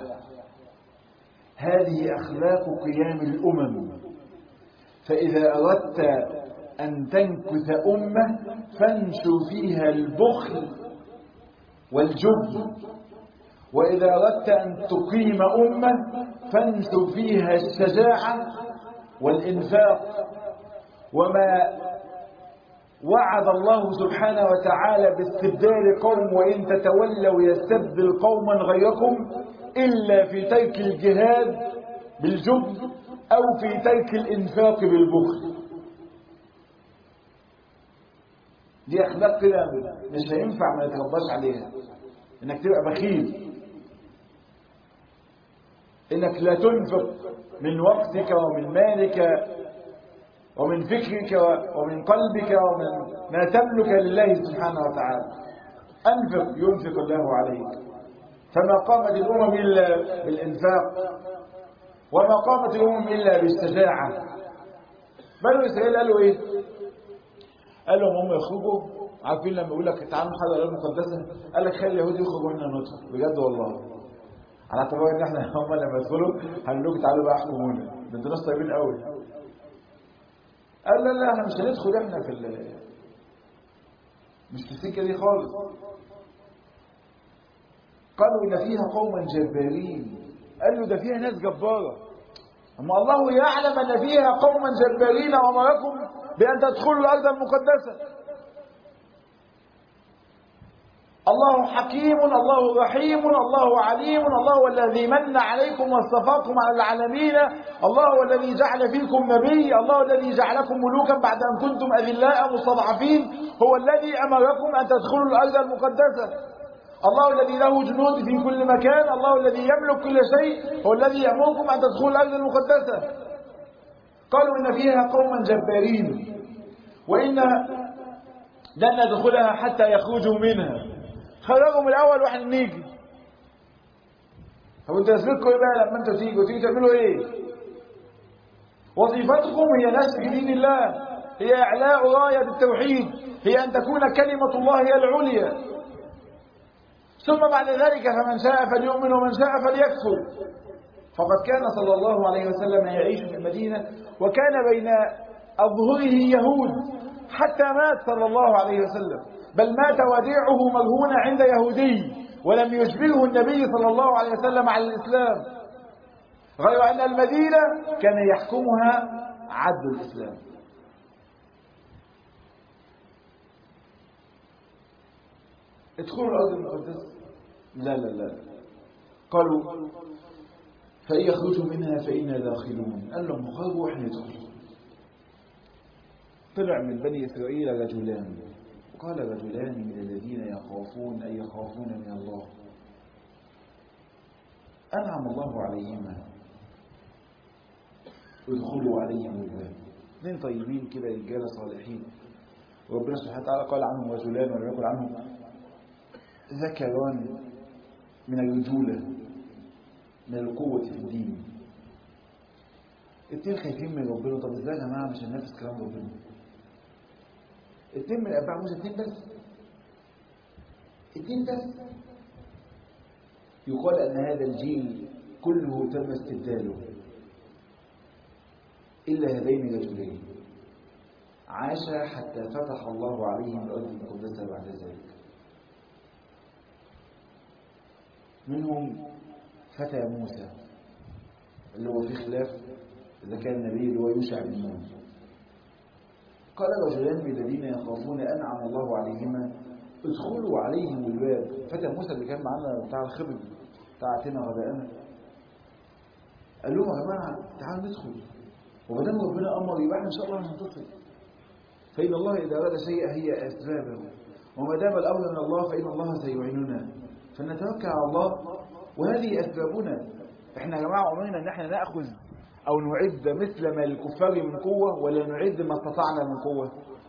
هذه أخلاق قيام الأمم. فإذا أردت أن تنكث أمة فانشر فيها البخل والجبن، وإذا أردت أن تقيم أمة فانشر فيها الشجاعة والإنفاق. وما وعد الله سبحانه وتعالى باستبدال قوم وإن تتولوا يستبدل قوما غيركم إلا في ترك الجهاد بالجبن أو في ترك الإنفاق بالبخل. دي أخلاق كده مش هينفع ما يترباش عليها. إنك تبقى بخيل، إنك لا تنفق من وقتك ومن مالك ومن فكرك ومن قلبك ومن ما تملك لله سبحانه وتعالى. أنفق ينفق الله عليك. فما قامت الأمم إلا بالإنفاق، وما قامت الأمم إلا بالشجاعة. بنو إسرائيل قالوا إيه؟ قالوا هم يخرجوا، عارفين لما يقول لك تعالوا نحضر الأرض المقدسة، قال لك خلي اليهود يخرجوا هنا ندخل. بجد والله، على اعتبار ان احنا هم لما يدخلوا هنقول لكم تعالوا بقى احكمونا، ده انتوا ناس طيبين قوي. قال لا احنا مش هندخل، احنا مش في السكه دي خالص. قالوا ان فيها قوما جبارين. قال له ده فيها ناس جباره. اما الله يعلم ان فيها قوما جبارين وامركم بان تدخلوا الارض المقدسه. الله حكيم، الله رحيم، الله عليم، الله هو الذي من عليكم واصطفاكم على العالمين، الله هو الذي جعل فيكم نبي، الله الذي جعلكم ملوكا بعد أن كنتم أذلاء مستضعفين، هو الذي أمركم أن تدخلوا الأرض المقدسة. الله الذي له جنود في كل مكان، الله الذي يملك كل شيء، هو الذي يأمركم أن تدخلوا الأرض المقدسة. قالوا إن فيها قوما جبارين وإن لن ندخلها حتى يخرجوا منها. خرجهم الأول واحنا نيجي. طب انتوا لازمتكم ايه بقى لما انتوا تيجوا تعملوا ايه؟ وظيفتكم هي نشر دين الله، هي إعلاء راية التوحيد، هي أن تكون كلمة الله هي العليا. ثم بعد ذلك فمن شاء فليؤمن ومن شاء فليكفر. فقد كان صلى الله عليه وسلم يعيش في المدينة وكان بين أظهره يهود حتى مات صلى الله عليه وسلم، بل مات وديعه مرهون عند يهودي ولم يجبره النبي صلى الله عليه وسلم على الإسلام، غير أن المدينة كان يحكمها عدل الإسلام. ادخلوا الأرض المقدسة. لا لا لا، قالوا فإن يخرجوا منها فإنا داخلون. قال لهم خرجوا وإحنا ندخل. طلع من بني إسرائيل رجلان، قال رجلان من الذين يخافون أي يخافون من الله أنعم الله عليهما ادخلوا عليهم الباب. اثنين طيبين كده، رجاله صالحين، وربنا سبحانه وتعالى قال عنهم رجلان ولم يقل عنهم ذكران من الرجوله، من القوه في الدين. اثنين خايفين من ربنا. طب ازاي يا جماعه مش هننافس كلام ربنا؟ اثنين من اتباع موسى، اثنين بس، اثنين بس. يقال ان هذا الجيل كله تم استبداله إلا هذين الرجلين، عاش حتى فتح الله عليهم الأرض المقدسة بعد ذلك. منهم فتى موسى اللي هو في خلاف إذا كان النبي اللي هو يوشع بن نون. قال رجلان من الذين يخافون أنعم الله عليهما ادخلوا عليهم الباب. فتى موسى اللي كان معنا بتاع الخبز بتاع تنا غداءنا، قال لهم يا جماعة تعالوا ندخل، ومادام ربنا امر يبقى احنا ان شاء الله هننتصر. فان الله اذا اراد شيئا هي اسبابه، وما دام الامر من الله فان الله سيعيننا، فلنتوكل على الله وهذه اسبابنا. احنا يا جماعه عمرنا ان احنا ناخذ او نعد مثل ما للكفار من قوه، ولا نعد ما استطعنا من قوه؟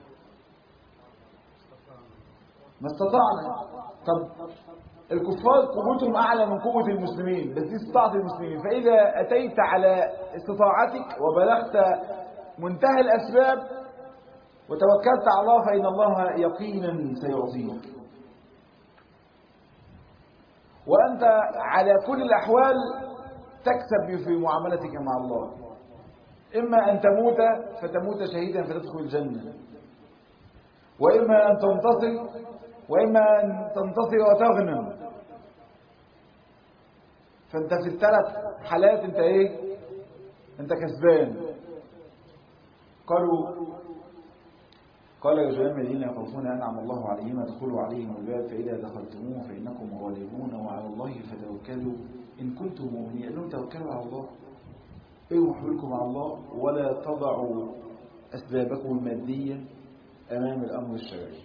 ما استطعنا. طب الكفار قوتهم أعلى من قوة المسلمين، بس دي استطاعة المسلمين. فإذا أتيت على استطاعتك وبلغت منتهى الأسباب وتوكلت على الله فإن الله يقينا سيعطيك. وأنت على كل الأحوال تكسب في معاملتك مع الله. إما أن تموت فتموت شهيدا فتدخل الجنة، وإما أن تنتصر، وإما أن تنتصر وتغنم. فأنت في الثلاث حالات أنت إيه؟ أنت كسبان. قال رجلان من الذين يخافون أنعم الله عليهم ادخلوا عليهم الباب فإذا دخلتموه فإنكم غالبون وعلى الله فتوكلوا إن كنتم مؤمنين. قال لهم توكلوا على الله، اوعوا حولكم على الله، ولا تضعوا أسبابكم المادية أمام الأمر الشرعي.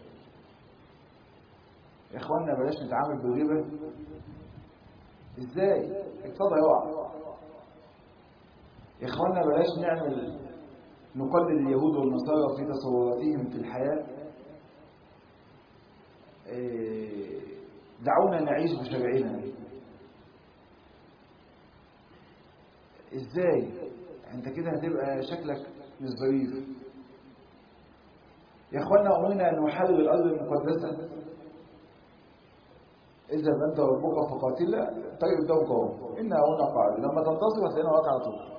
يا إخواننا بلاش نتعامل بالغيبة. إزاي؟ اقتصادها يقع. يا إخواننا بلاش نقلد اليهود والنصارى في تصوراتهم في الحياة. دعونا نعيش بشرعنا. إزاي؟ أنت كده هتبقى شكلك مش ظريف. يا إخواننا أمرنا أن نحارب الأرض المقدسة. إذا أنت وربك فقاتلا طيب قدامك اهو، إنا هنا قاعد، لما تنتصر هتلاقينا واقع على طول.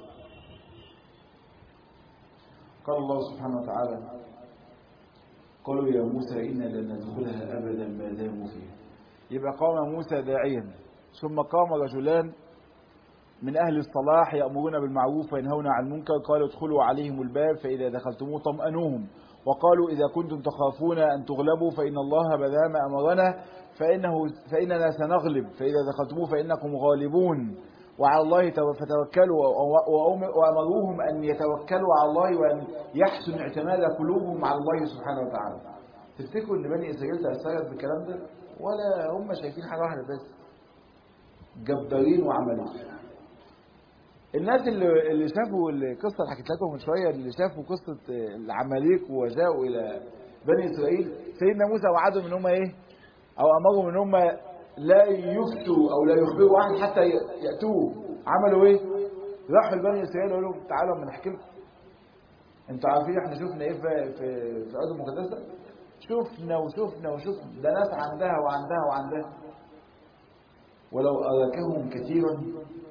قال الله سبحانه وتعالى قالوا يا موسى إنا لن ندخلها أبدا ما داموا فيها. يبقى قام موسى داعيا، ثم قام رجلان من أهل الصلاح يأمرون بالمعروف وينهون عن المنكر، قالوا ادخلوا عليهم الباب فإذا دخلتموه طمأنوهم، وقالوا إذا كنتم تخافون أن تغلبوا فإن الله بدام أمرنا فإننا سنغلب، فإذا دخلتموه فإنكم غالبون وعلى الله فتوكلوا. وأمروهم أن يتوكلوا على الله وأن يحسن اعتماد قلوبهم على الله سبحانه وتعالى. تفتكروا أن بني إسرائيل تأثرت بالكلام ده؟ ولا هم شايفين حاجة واحدة بس، جبارين وعملوا. الناس اللي شافوا القصة اللي حكيت لكم من شوية، اللي شافوا قصة العماليق وجاءوا إلى بني إسرائيل، سيدنا موسى وعدهم إن هم إيه؟ أو أمرهم إن هم لا يفتوا أو لا يخبروا واحد حتى يأتوه. عملوا إيه؟ راحوا لبني إسرائيل وقالوا لهم تعالوا أما نحكي لكم. أنتوا عارفين إحنا شفنا إيه في الأرض المقدسة؟ شفنا وشفنا وشفنا، ده ناس عندها وعندها وعندها. ولو أراكهم كثيرا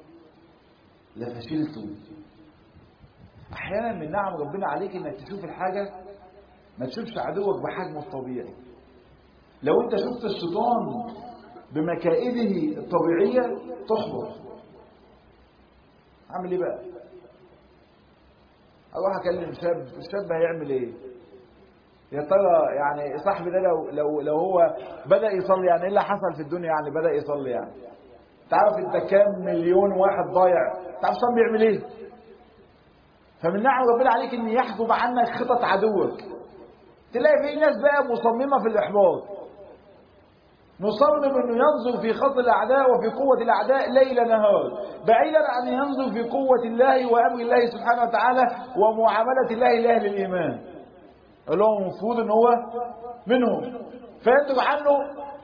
لفشلتم. احيانا من نعم ربنا عليك انك تشوف الحاجة ما تشوفش عدوك بحجمه الطبيعي. لو انت شفت الشيطان بمكائده الطبيعية تحبط. اعمل ايه بقى؟ اروح اكلم شاب، الشاب هيعمل ايه؟ يا ترى يعني صاحبي ده لو هو بدأ يصلي يعني ايه اللي حصل في الدنيا؟ يعني بدأ يصلي يعني تعرف انت كام مليون واحد ضايع؟ تعرف صاحبي بيعمل ايه؟ فمن نعم ربنا عليك ان يحجب عنك خطط عدوك. تلاقي في ناس بقى مصممة في الإحباط، مصمم انه ينظر في خط الاعداء وفي قوة الاعداء ليل نهار، بعيدا عن ينظر في قوة الله وامر الله سبحانه وتعالى ومعاملة الله لاهل الايمان اللي هو المفروض ان هو منهم. فينتج عنه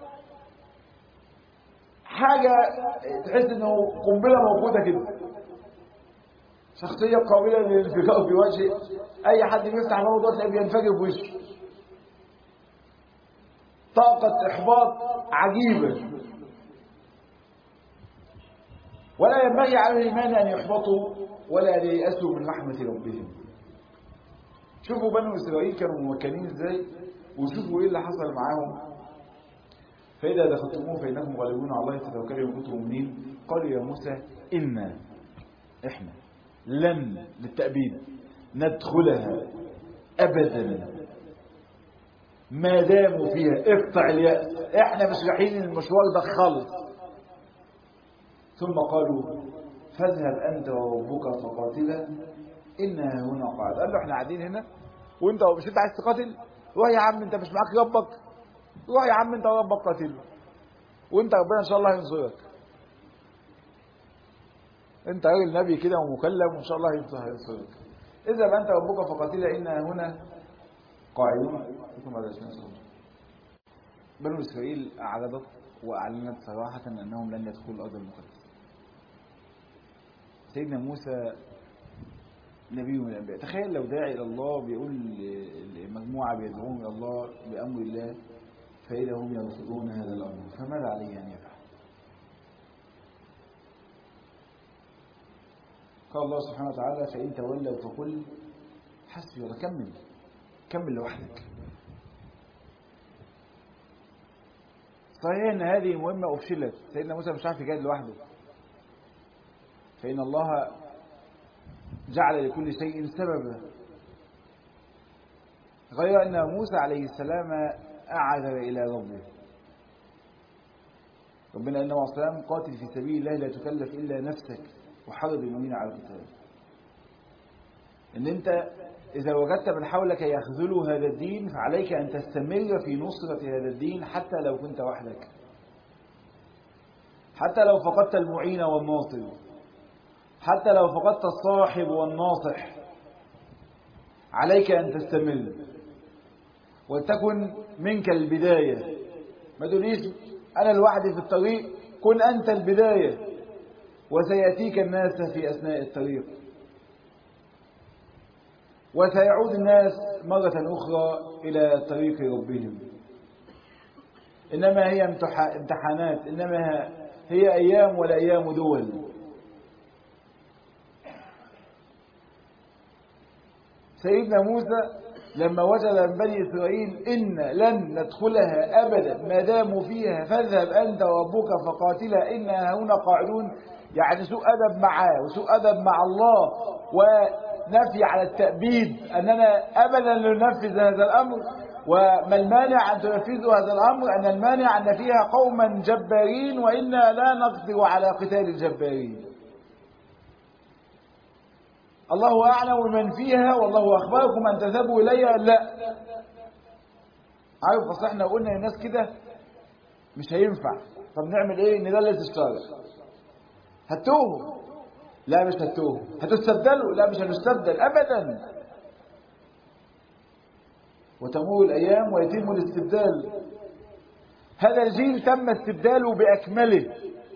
حاجة تحس انه قنبلة موجودة كده، شخصية قابلة للانفجار في وجه اي حد بيفتح الموضوع تلاقيه بينفجر في وشه. طاقة احباط عجيبة. ولا ينبغي على الإيمان أن يحبطوا ولا ليأسوا من رحمة ربهم. شوفوا بنو إسرائيل كانوا ممكنين إزاي، وشوفوا إيه اللي حصل معاهم. فإذا دخلتموه فإنكم غالبون على الله فتوكلوا إن كنتم مؤمنين. قالوا يا موسى إحنا لن للتأبيد ندخلها أبدا ما داموا فيها. اقطع اليأس، إحنا مش رايحين المشوار ده خالص. ثم قالوا فاذهب أنت وربك فقاتلا إنها هنا قاعد. قال له احنا قاعدين هنا وانت مش انت عايز تقاتل؟ روح يا عم، انت مش معاك ربك؟ روح يا عم انت وربك قاتل، وانت ربنا ان شاء الله هينصرك. انت راجل نبي كده ومكلم وان شاء الله هينصرك. اذهب انت وربك فقاتلا إنها هنا قاعدون. بنو إسرائيل أعرضت وأعلنت صراحة أنهم لن يدخلوا الأرض المقدسة. سيدنا موسى نبي من الأنبياء. تخيل لو داعي إلى الله بيقول لمجموعة بيدعون إلى الله بأمر الله فإذا هم يرفضون هذا الأمر، فماذا عليه أن يفعل؟ قال الله سبحانه وتعالى فإن تولوا فقل حسبي الله. كمل لوحدك. صحيح ان هذه مهمة افشلت، سيدنا موسى مش عارف يجاهد لوحده، فإن الله جعل لكل شيء سببا، غير أن موسى عليه السلام أعذر إلى ربه. ربنا إنه عليه قاتل في سبيل الله لا تكلف إلا نفسك وحرض المؤمنين على القتال. إن أنت إذا وجدت من حولك يخذلوا هذا الدين فعليك أن تستمر في نصرة هذا الدين حتى لو كنت وحدك، حتى لو فقدت المعين والناصر، حتى لو فقدت الصاحب والناصح، عليك أن تستمر وتكن منك البداية. ما تقوليش أنا لوحدي في الطريق، كن أنت البداية وسيأتيك الناس في أثناء الطريق، وسيعود الناس مرة أخرى إلى طريق ربهم. إنما هي امتحانات، إنما هي أيام ولا أيام دول. سيدنا موسى لما وجد من بني إسرائيل إن لن ندخلها أبدا ما داموا فيها فاذهب أنت وربك فقاتلا إنها هنا قاعدون، يعني سوء أدب معاه وسوء أدب مع الله ونفي على التأبيد أننا أبدا ننفذ هذا الأمر. وما المانع أن تنفذوا هذا الأمر؟ أن المانع أن فيها قوما جبارين وإنا لا نقدر على قتال الجبارين. الله أعلم من فيها والله أخبركم أن تذهبوا إليها. لا عارف، أصل احنا قلنا للناس كده مش هينفع. طب نعمل ايه؟ ندلس الشارع. هتوه؟ لا مش هتوه. هتستبدلوا؟ لا مش هنستبدل أبدا. وتمر الأيام ويتم الاستبدال. هذا الجيل تم استبداله بأكمله.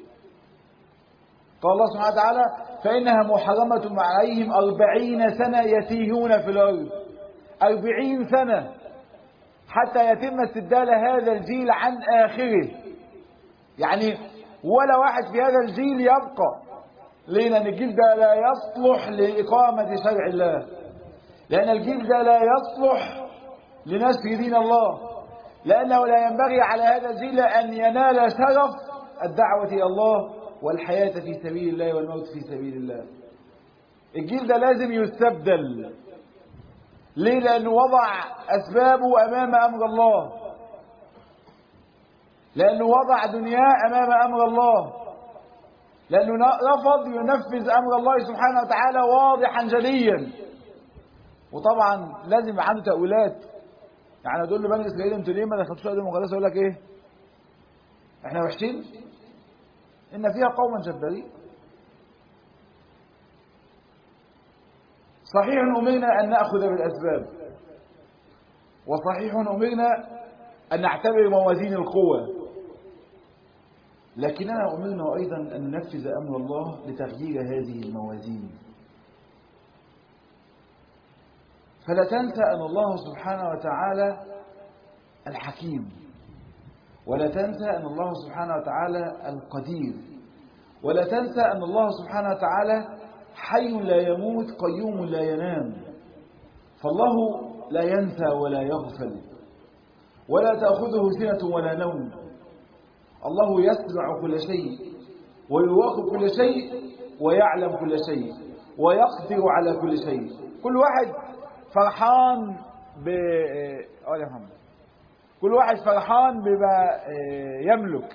قال الله سبحانه وتعالى فإنها محرمة عليهم 40 سنة يتيهون في الأرض. 40 سنة حتى يتم استبدال هذا الجيل عن آخره. يعني ولا واحد في هذا الجيل يبقى، لأن الجيل ده لا يصلح لإقامة شرع الله، لأن الجيل ده لا يصلح لنشر دين الله، لأنه لا ينبغي على هذا الجيل أن ينال شرف الدعوة إلى الله والحياة في سبيل الله والموت في سبيل الله. الجيل ده لازم يستبدل. ليه؟ لأنه وضع أسبابه أمام أمر الله، لأنه وضع دنياه أمام أمر الله، لأنه رفض ينفذ أمر الله سبحانه وتعالى واضحا جليا. وطبعا لازم يبقى عنده تأويلات. يعني تقول لبني إسرائيل انتوا ليه ما دخلتوش الأرض المقدسة؟ يقول لك إيه؟ إحنا وحشين؟ إن فيها قوما جبارين. صحيح أمرنا أن نأخذ بالأسباب، وصحيح أمرنا أن نعتبر موازين القوة، لكننا أمرنا أيضا أن ننفذ أمر الله لتغيير هذه الموازين. فلا تنسى أن الله سبحانه وتعالى الحكيم، ولا تنسى أن الله سبحانه وتعالى القدير، ولا تنسى أن الله سبحانه وتعالى حي لا يموت قيوم لا ينام. فالله لا ينسى ولا يغفل، ولا تأخذه سنة ولا نوم. الله يسمع كل شيء ويراقب كل شيء ويعلم كل شيء ويقدر على كل شيء. كل واحد فرحان يا محمد، كل واحد فرحان بما يملك.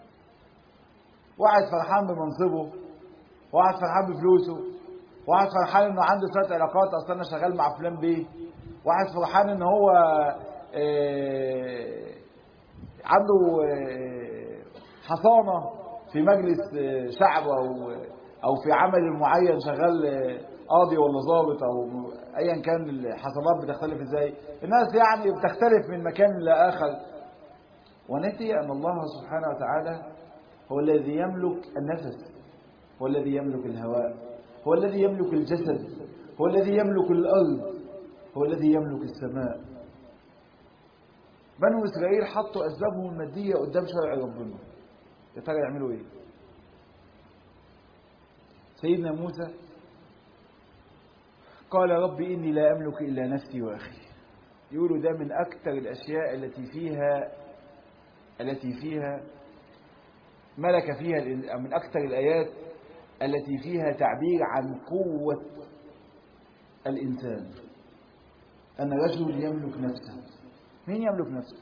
واحد فرحان بمنصبه، واحد فرحان بفلوسه، واحد فرحان انه عنده ثلاث علاقات، اصلا انا شغال مع فلان بيه. واحد فرحان ان هو عنده حصانة في مجلس شعب او في عمل معين، شغال قاضي ولا ضابط او ايا كان. الحصانات بتختلف ازاي، الناس يعني بتختلف من مكان لاخر. ونسي ان الله سبحانه وتعالى هو الذي يملك النفس، هو الذي يملك الهواء، هو الذي يملك الجسد، هو الذي يملك الارض، هو الذي يملك السماء. بنو إسرائيل حطوا أسبابهم المادية قدام شرع ربنا. يا ترى يعملوا إيه؟ سيدنا موسى قال ربي إني لا أملك إلا نفسي وأخي. يقولوا ده من أكثر الأشياء التي فيها ملك فيها، من أكثر الآيات التي فيها تعبير عن قوة الإنسان، أن رجل يملك نفسه. مين يملك نفسه؟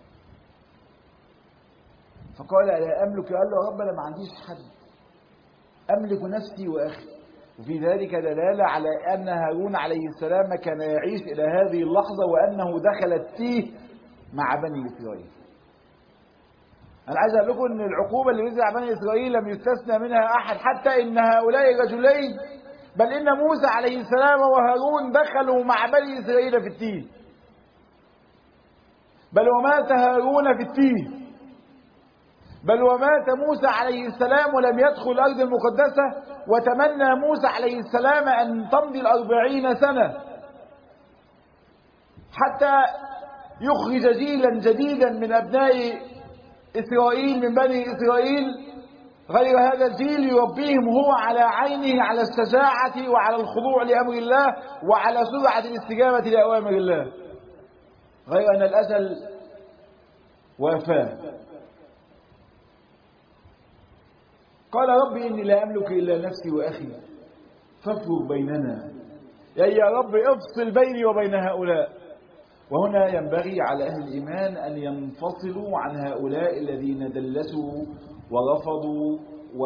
فقال لا أملك. قال له رب أنا ما عنديش حد، أملك نفسي وأخي. وفي ذلك دلالة على أن هارون عليه السلام كان يعيش إلى هذه اللحظة وأنه دخل التيه مع بني إسرائيل. أنا عايز أقول لكم أن العقوبة اللي نزل على بني إسرائيل لم يستثنى منها أحد، حتى إن هؤلاء الرجلين، بل إن موسى عليه السلام وهارون دخلوا مع بني إسرائيل في التيه، بل ومات هارون في التيه، بل ومات موسى عليه السلام ولم يدخل الأرض المقدسة. وتمنى موسى عليه السلام أن تمضي 40 سنة حتى يخرج جيلا جديدا من أبناء إسرائيل، من بني إسرائيل، غير هذا الجيل يربيهم هو على عينه على الشجاعة وعلى الخضوع لأمر الله وعلى سرعة الاستجابة لأوامر الله، غير أن الأجل وافاه. قال ربي إني لا أملك إلا نفسي وأخي فافرق بيننا، يا رب افصل بيني وبين هؤلاء. وهنا ينبغي على أهل الإيمان أن ينفصلوا عن هؤلاء الذين دلسوا ورفضوا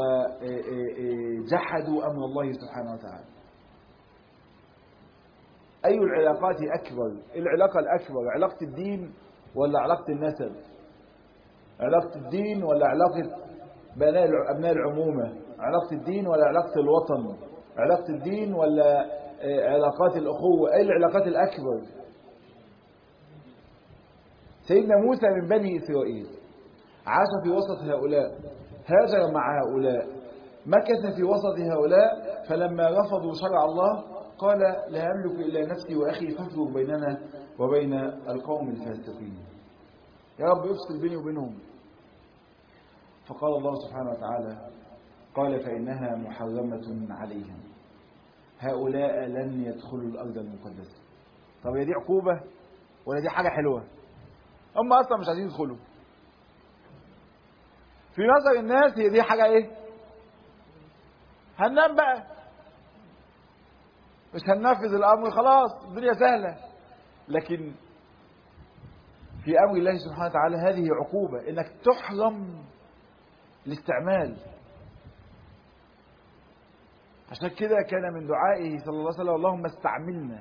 وجحدوا أمر الله سبحانه وتعالى. أي العلاقات أكبر؟ العلاقة الأكبر علاقة الدين ولا علاقة النسب؟ علاقة الدين ولا علاقة أبناء العمومة؟ علاقة الدين ولا علاقة الوطن؟ علاقة الدين ولا علاقات الأخوة؟ أي العلاقات الأكبر؟ سيدنا موسى من بني إسرائيل، عاش في وسط هؤلاء، هاجر مع هؤلاء، مكث في وسط هؤلاء، فلما رفضوا شرع الله قال لا أملك إلا نفسي وأخي فافرق بيننا وبين القوم الفاسقين. يا رب افصل بيني وبينهم. فقال الله سبحانه وتعالى قال فإنها محرمة عليهم، هؤلاء لن يدخلوا الأرض المقدسة. طب هي دي عقوبة ولا دي حاجة حلوة؟ هم أصلا مش عايزين يدخلوا. في نظر الناس هي دي حاجة إيه؟ هننام بقى، مش هننفذ الأمر، خلاص الدنيا سهلة، لكن في أمر الله سبحانه وتعالى هذه عقوبة، إنك تحرم الاستعمال. عشان كده كان من دعائه صلى الله عليه وسلم اللهم استعملنا،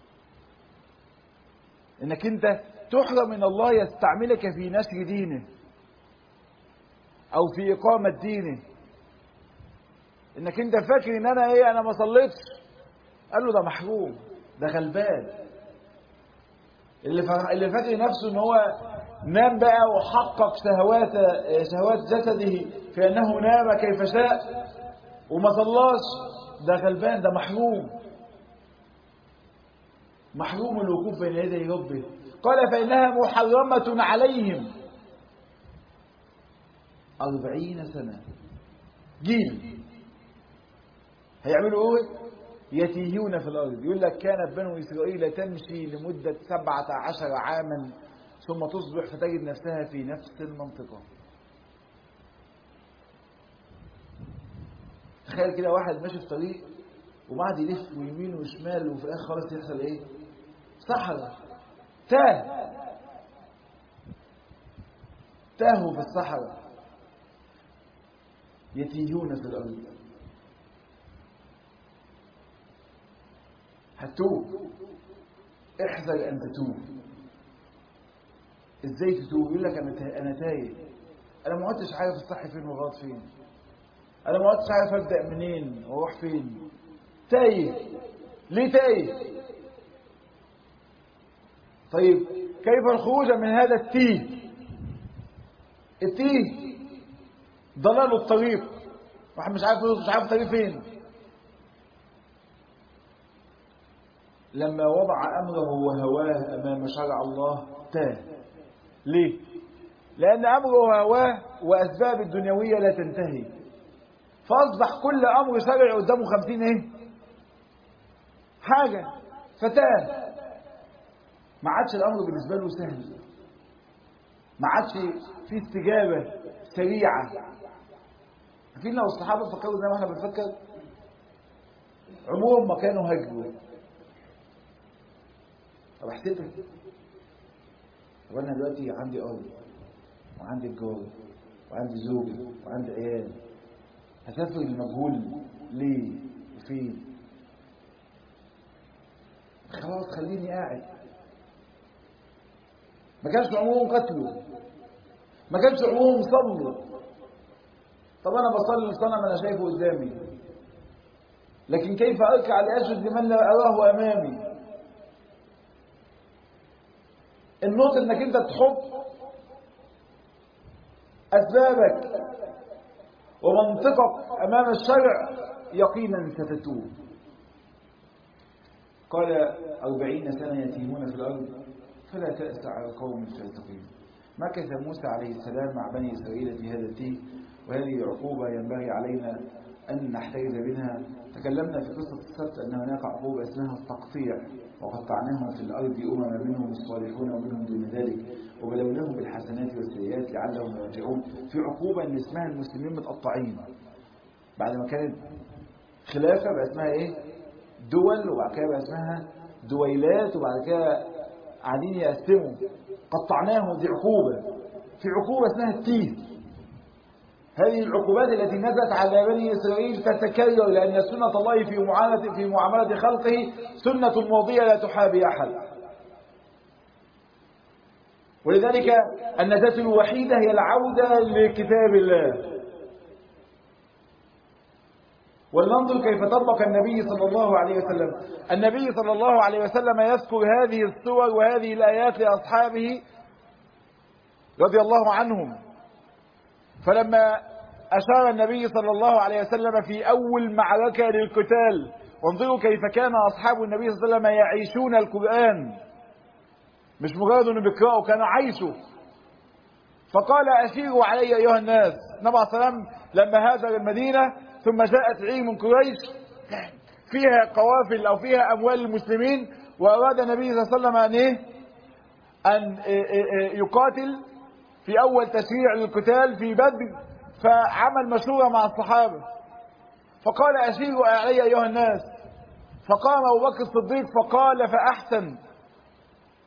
إنك أنت تحرم من الله يستعملك في نشر دينه أو في إقامة دينه. إنك أنت فاكر إن أنا ما صليتش، قال له ده محروم، ده غلبان، اللي فاكر نفسه إن هو نام بقى وحقق شهوات جسده في أنه نام كيف شاء وما صلاش، ده غلبان، ده محروم الوقوف بين يدي ربه. قال فإنها محرمة عليهم 40 سنة، جيل هيعملوا ايه؟ يتيهون في الأرض. يقول لك كانت بنو إسرائيل تمشي لمدة 17 عاما ثم تصبح فتجد نفسها في نفس المنطقة. تخيل كده واحد ماشي في طريق وبعد يلف يمين وشمال وفي الآخر خالص يحصل ايه؟ صحراء، تاهوا في الصحراء، يتيهون في الأرض. هتوب، احذر أن تتوب. ازاي تتوب؟ يقول لك أنا تايه، أنا ما عدتش عارف الصح فين والغلط فين، أنا ما عدتش عارف أبدأ منين وأروح فين. تايه. ليه تايه؟ طيب كيف الخروج من هذا التيه؟ التيه ضلال الطريق، واحد مش عارف الطريق فين. لما وضع أمره وهواه أمام شرع الله تاه. ليه؟ لأن أمره وهواه وأسباب الدنيوية لا تنتهي، فأصبح كل أمر شرعي قدامه 50 إيه؟ حاجة، فتاه. ما عادش الأمر بالنسبة له سهل، ما عادش في استجابة سريعة. عارفين لو الصحابة فكروا زي ما احنا بنفكر، عمرهم ما كانوا هجروا. طب احسبها، طب انا دلوقتي عندي أرض وعندي الجار وعندي زوجي وعندي عيال، هسافر المجهول ليه وفين؟ خلاص خليني قاعد. ما كانش عمرهم قتلوا، ما كانش عمرهم صلوا. طب انا بصلي الصنم انا شايفه قدامي، لكن كيف اركع لاسجد لمن لا اراه امامي؟ النقطة انك انت تحط اسبابك ومنطقك امام الشرع، يقينا ستتوب. قال 40 سنة يتيهون في الارض فلا تأس على القوم الفاسقين. مكث موسى عليه السلام مع بني إسرائيل في هذا التيه، وهذه عقوبة ينبغي علينا أن نحترز منها. تكلمنا في قصة السبت أن هناك عقوبة اسمها التقطيع، وقطعناهم في الأرض أمما منهم الصالحون ومنهم دون ذلك وبلوناهم بالحسنات والسيئات لعلهم يرجعون. في عقوبة أن اسمها المسلمين متقطعين، بعد ما كانت خلافة بقى اسمها إيه؟ دول، وبعد كده بقى اسمها دويلات، وبعد كده قاعدين يقسموا، قطعناهم. دي عقوبة. في عقوبة اسمها التيه. هذه العقوبات التي نزلت على بني إسرائيل تتكرر، لأن سنة الله في معاملة خلقه سنة ماضية لا تحابي أحد. ولذلك النجاة الوحيدة هي العودة لكتاب الله. ولننظر كيف طبق النبي صلى الله عليه وسلم. النبي صلى الله عليه وسلم يذكر هذه السور وهذه الآيات لأصحابه رضي الله عنهم. فلما أشار النبي صلى الله عليه وسلم في أول معركة للقتال، وانظروا كيف كان أصحاب النبي صلى الله عليه وسلم يعيشون القرآن، مش مجرد أنه بيقرأوا، كانوا عايشوا. فقال أشيروا علي أيها الناس. النبي عليه الصلاة والسلام لما هاجر المدينة ثم جاءت عير من قريش فيها قوافل أو فيها أموال المسلمين، وأراد النبي صلى الله عليه وسلم أن يقاتل في أول تشريع للقتال في بدر، فعمل مشورة مع الصحابة فقال أشيروا علي أيها الناس. فقام أبو بكر الصديق فقال فأحسن،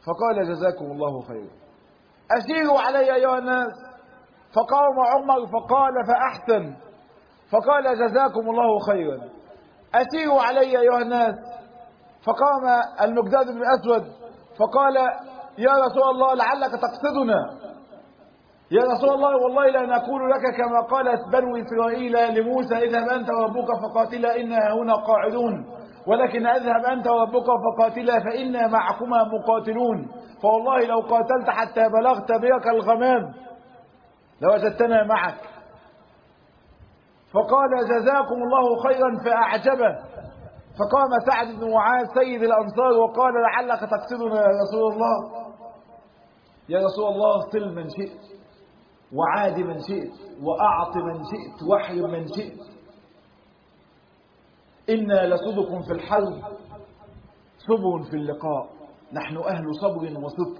فقال جزاكم الله خيرا. أسيروا علي أيها الناس. فقام عمر فقال فأحسن، فقال جزاكم الله خيرا. أسيروا علي أيها الناس. فقام المقداد بن الأسود فقال يا رسول الله لعلك تقصدنا. يا رسول الله والله لا نقول لك كما قالت بنو إسرائيل لموسى اذهب أنت وربك فقاتلا إنا هنا قاعدون، ولكن اذهب أنت وربك فقاتلا فإنا معكما مقاتلون، فوالله لو قاتلت حتى بلغت بك الغمام لوجدتنا معك. فقال جزاكم الله خيرا فأعجبه. فقام سعد بن معاذ سيد الأنصار وقال لعلك تقصدنا يا رسول الله. يا رسول الله صل من شئت وعاد من شئت وأعط من شئت واحرم من شئت، إنا لصدق في الحرب صبر في اللقاء، نحن أهل صبر وصدق.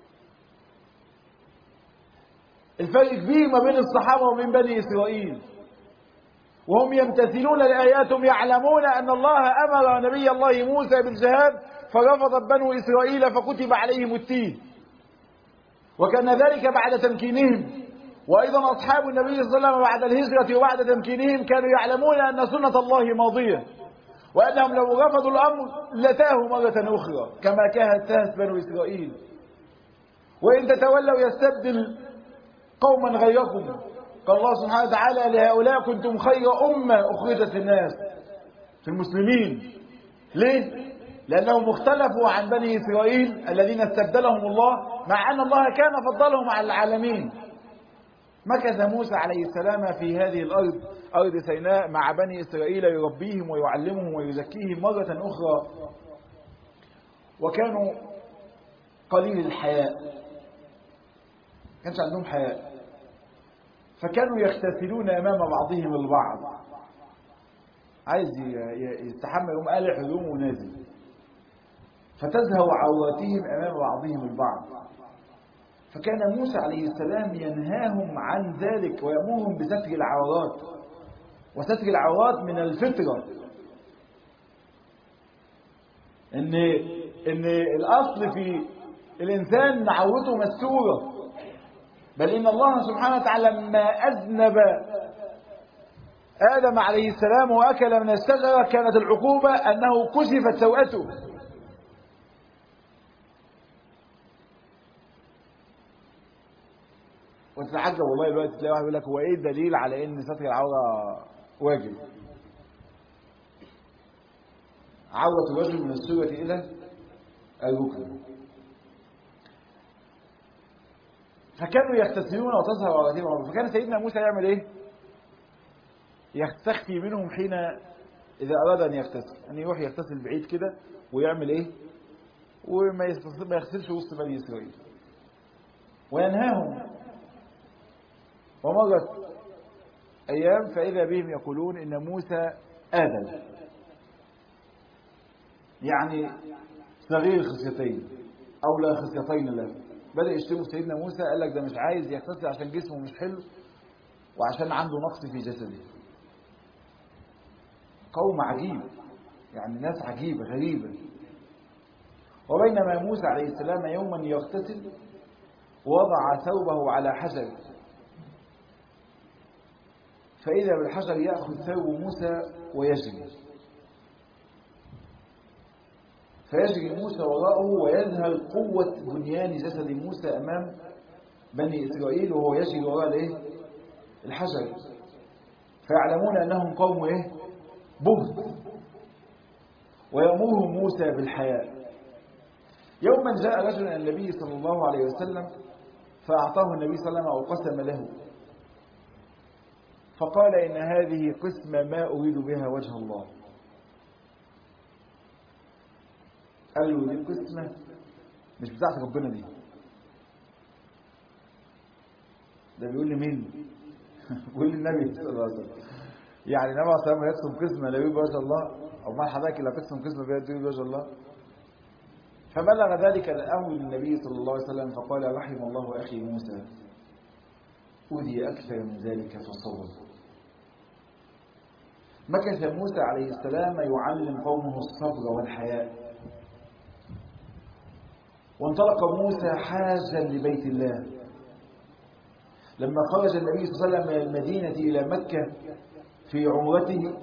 الفرق كبير ما بين الصحابة وبين بني إسرائيل، وهم يمتثلون الآيات، هم يعلمون أن الله أمر نبي الله موسى بالجهاد فرفضت بنو إسرائيل فكتب عليهم التيه، وكان ذلك بعد تمكينهم. وأيضا أصحاب النبي صلى الله عليه وسلم بعد الهجرة وبعد تمكينهم كانوا يعلمون أن سنة الله ماضية، وأنهم لو رفضوا الأمر لتاهوا مرة أخرى كما تاهت بنو إسرائيل. وإن تتولوا يستبدل قوما غيركم. قال الله سبحانه وتعالى لهؤلاء كنتم خير أمة أخرجت للناس، في المسلمين. ليه؟ لأنهم اختلفوا عن بني إسرائيل الذين استبدلهم الله، مع أن الله كان فضلهم على العالمين. مكث موسى عليه السلام في هذه الأرض أرض سيناء مع بني إسرائيل يربيهم ويعلمهم ويزكيهم مرة أخرى، وكانوا قليل الحياء، كانش عندهم حياء، فكانوا يختتلون أمام بعضهم البعض. عايز يستحمى يقوم قالع هدومه ونازل، فتزهو عوراتهم أمام بعضهم البعض. فكان موسى عليه السلام ينهاهم عن ذلك ويأمرهم بستر العورات، وستر العورات من الفطرة، إن الأصل في الإنسان عورته مستورة، بل إن الله سبحانه وتعالى لما أذنب آدم عليه السلام وأكل من الشجرة كانت العقوبة أنه كشفت سوءته. وتتعجب والله دلوقتي تلاقي واحد يقول لك هو ايه الدليل على ان ستر العوره واجب؟ عوره الرجل من السوره الى الركبه. فكانوا يغتسلون وتظهر عوراتهم، فكان سيدنا موسى يعمل ايه؟ يستخفي منهم حين اذا اراد ان يغتسل، ان يروح يغتسل بعيد كده ويعمل ايه؟ وما يغسلش وسط بني اسرائيل وينهاهم. ومرت أيام فإذا بهم يقولون إن موسى آدم، يعني صغير خصيتين أو لا خصيتين له. بدأ يشتموا سيدنا موسى، قال لك ده مش عايز يغتسل عشان جسمه مش حلو وعشان عنده نقص في جسده. قوم عجيب، يعني ناس عجيبة غريبة. وبينما موسى عليه السلام يوما يغتسل ووضع ثوبه على حجر، فإذا بالحجر يأخذ ثوب موسى ويجري، فيجري موسى وراءه ويظهر قوة بنيان جسد موسى أمام بني إسرائيل وهو يجري وراء الحجر، فيعلمون أنهم قوم بهت. ويأمرهم موسى بالحياء. يوما جاء رجل إلى النبي صلى الله عليه وسلم فأعطاه النبي صلى الله عليه وسلم وقسم له، فقال إن هذه قسمة ما أريد بها وجه الله. قال له دي قسمة مش بتاعت ربنا دي. ده بيقول لي مين؟ بيقول لي النبي صلى الله عليه وسلم. يعني النبي صلى الله عليه وسلم يقسم قسمة لا يريد بوجه الله، أو ما حضرتك لا تقسم قسمة يريد بوجه الله. فبلغ ذلك الأمر للنبي صلى الله عليه وسلم فقال رحم الله أخي موسى أوذي أكثر من ذلك فصبر. مكث موسى عليه السلام يعلم قومه الصبر والحياء. وانطلق موسى حاجا لبيت الله. لما خرج النبي صلى الله عليه وسلم من المدينة إلى مكة في عمرته،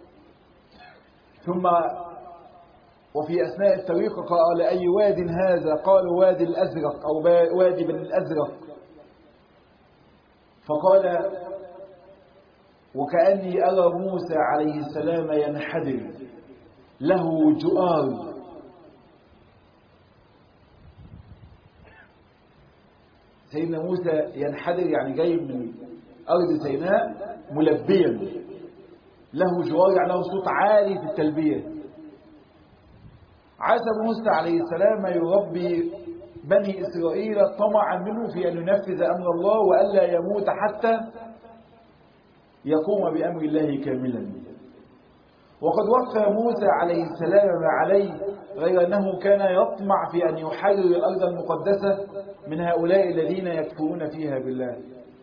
ثم وفي أثناء الطريق قال: أي واد هذا؟ قالوا: وادي الأزرق أو وادي بن الأزرق. فقال: وكأني أرى موسى عليه السلام ينحدر له جؤار. سيدنا موسى ينحدر يعني جاي من أرض سيناء ملبيا، له جؤار يعني له صوت عالي في التلبية. عاش موسى عليه السلام يربي بني إسرائيل طمعا منه في أن ينفذ أمر الله وألا يموت حتى يقوم بأمر الله كاملا. وقد وفى موسى عليه السلام ما عليه، غير أنه كان يطمع في أن يحرر الأرض المقدسة من هؤلاء الذين يكفرون فيها بالله.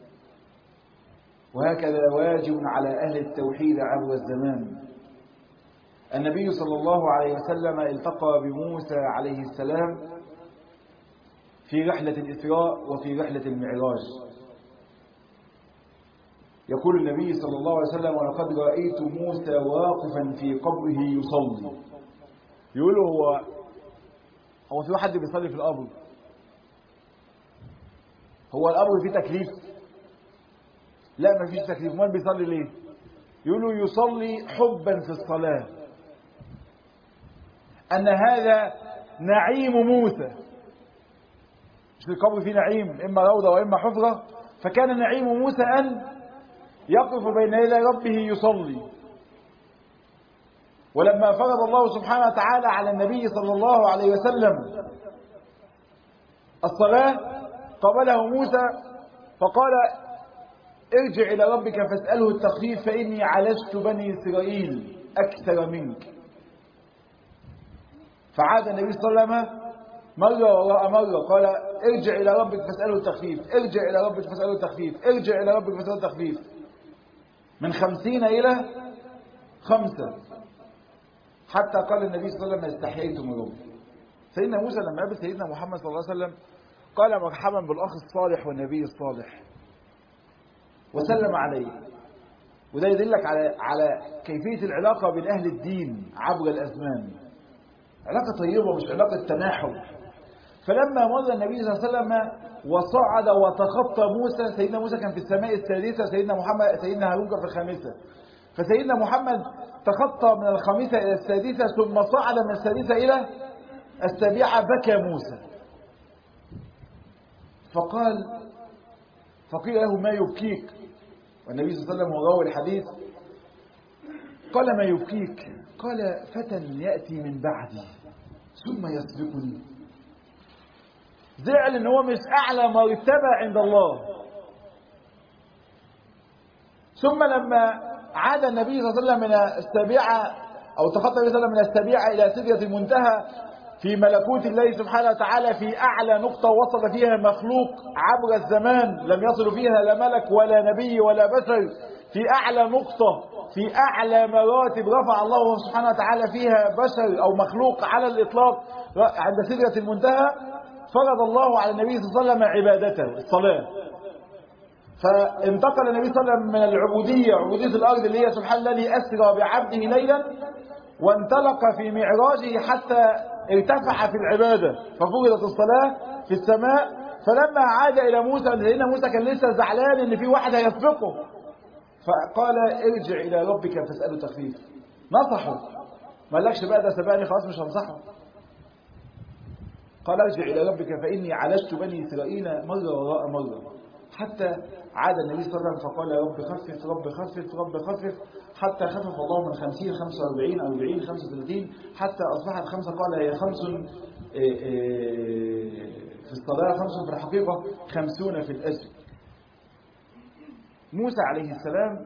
وهكذا واجب على أهل التوحيد عبر الزمان. النبي صلى الله عليه وسلم التقى بموسى عليه السلام في رحلة الإسراء وفي رحلة المعراج. يقول النبي صلى الله عليه وسلم: ولقد رأيت موسى واقفا في قبره يصلي. يقولوا هو في واحد بيصلي في القبر؟ هو القبر فيه تكليف؟ لا، ما فيش تكليف. امال بيصلي ليه؟ يقولوا يصلي حبا في الصلاة، أن هذا نعيم موسى. مش القبر فيه نعيم، إما روضة وإما حفرة، فكان نعيم موسى أن يقف بين يدي ربه يصلي. ولما فرض الله سبحانه وتعالى على النبي صلى الله عليه وسلم الصلاة قبله موسى فقال: ارجع إلى ربك فاسأله التخفيف فإني عالجت بني إسرائيل أكثر منك. فعاد النبي صلى الله عليه وسلم مرة وراء مرة قال: ارجع إلى ربك فاسأله التخفيف، ارجع إلى ربك فاسأله التخفيف، ارجع إلى ربك فاسأله التخفيف، من 50 إلى 5، حتى قال النبي صلى الله عليه وسلم: استحييت من ربي. سيدنا موسى لما قابل سيدنا محمد صلى الله عليه وسلم قال: مرحبا بالأخ الصالح والنبي الصالح، وسلم عليه. وده يدلك على كيفية العلاقة بين أهل الدين عبر الأزمان، علاقة طيبة مش علاقة تناحر. فلما مر النبي صلى الله عليه وسلم وصعد وتخطى موسى، سيدنا موسى كان في السماء السادسة، سيدنا هارون كان في الخامسة، فسيدنا محمد تخطى من الخامسة إلى السادسة ثم صعد من السادسة إلى السابعة. بكى موسى فقيل له: ما يبكيك؟ والنبي صلى الله عليه وسلم هو راوي الحديث قال: ما يبكيك؟ قال: فتى يأتي من بعدي ثم يسبقني. زعل ان هو مش اعلى مرتبة عند الله. ثم لما عاد النبي صلى الله عليه وسلم من السابعة او تخطى النبي صلى الله عليه وسلم من السابعة الى سدرة المنتهى في ملكوت الله سبحانه وتعالى، في اعلى نقطة وصل فيها مخلوق عبر الزمان لم يصل فيها لا ملك ولا نبي ولا بشر، في اعلى نقطة في اعلى مراتب رفع الله سبحانه وتعالى فيها بشر او مخلوق على الاطلاق عند سدرة المنتهى، فرض الله على النبي صلى الله عليه وسلم عبادته الصلاة. فانتقل النبي صلى الله عليه وسلم من العبودية، عبودية الأرض اللي هي سبحان الذي أسرى بعبده ليلا، وانطلق في معراجه حتى ارتفع في العبادة ففرضت الصلاة في السماء. فلما عاد إلى موسى، لأن موسى كان لسه زعلان إن في واحد هيسبقه، فقال: ارجع إلى ربك فاسأله تخفيف. نصحه، ما قالكش بقى ده سبقني خلاص مش هنصحه. قال: ارجع إلى ربك فإني عالجت بني إسرائيل مرة وراء مرة، حتى عاد النبي صلى الله عليه وسلم فقال: رب خفف رب خفف رب خفف، حتى خفف الله من 50 45 40 35 حتى أصبحت 5. قال: هي 5 في الصلاة، 5 في الحقيقة، 50 في الأجر. موسى عليه السلام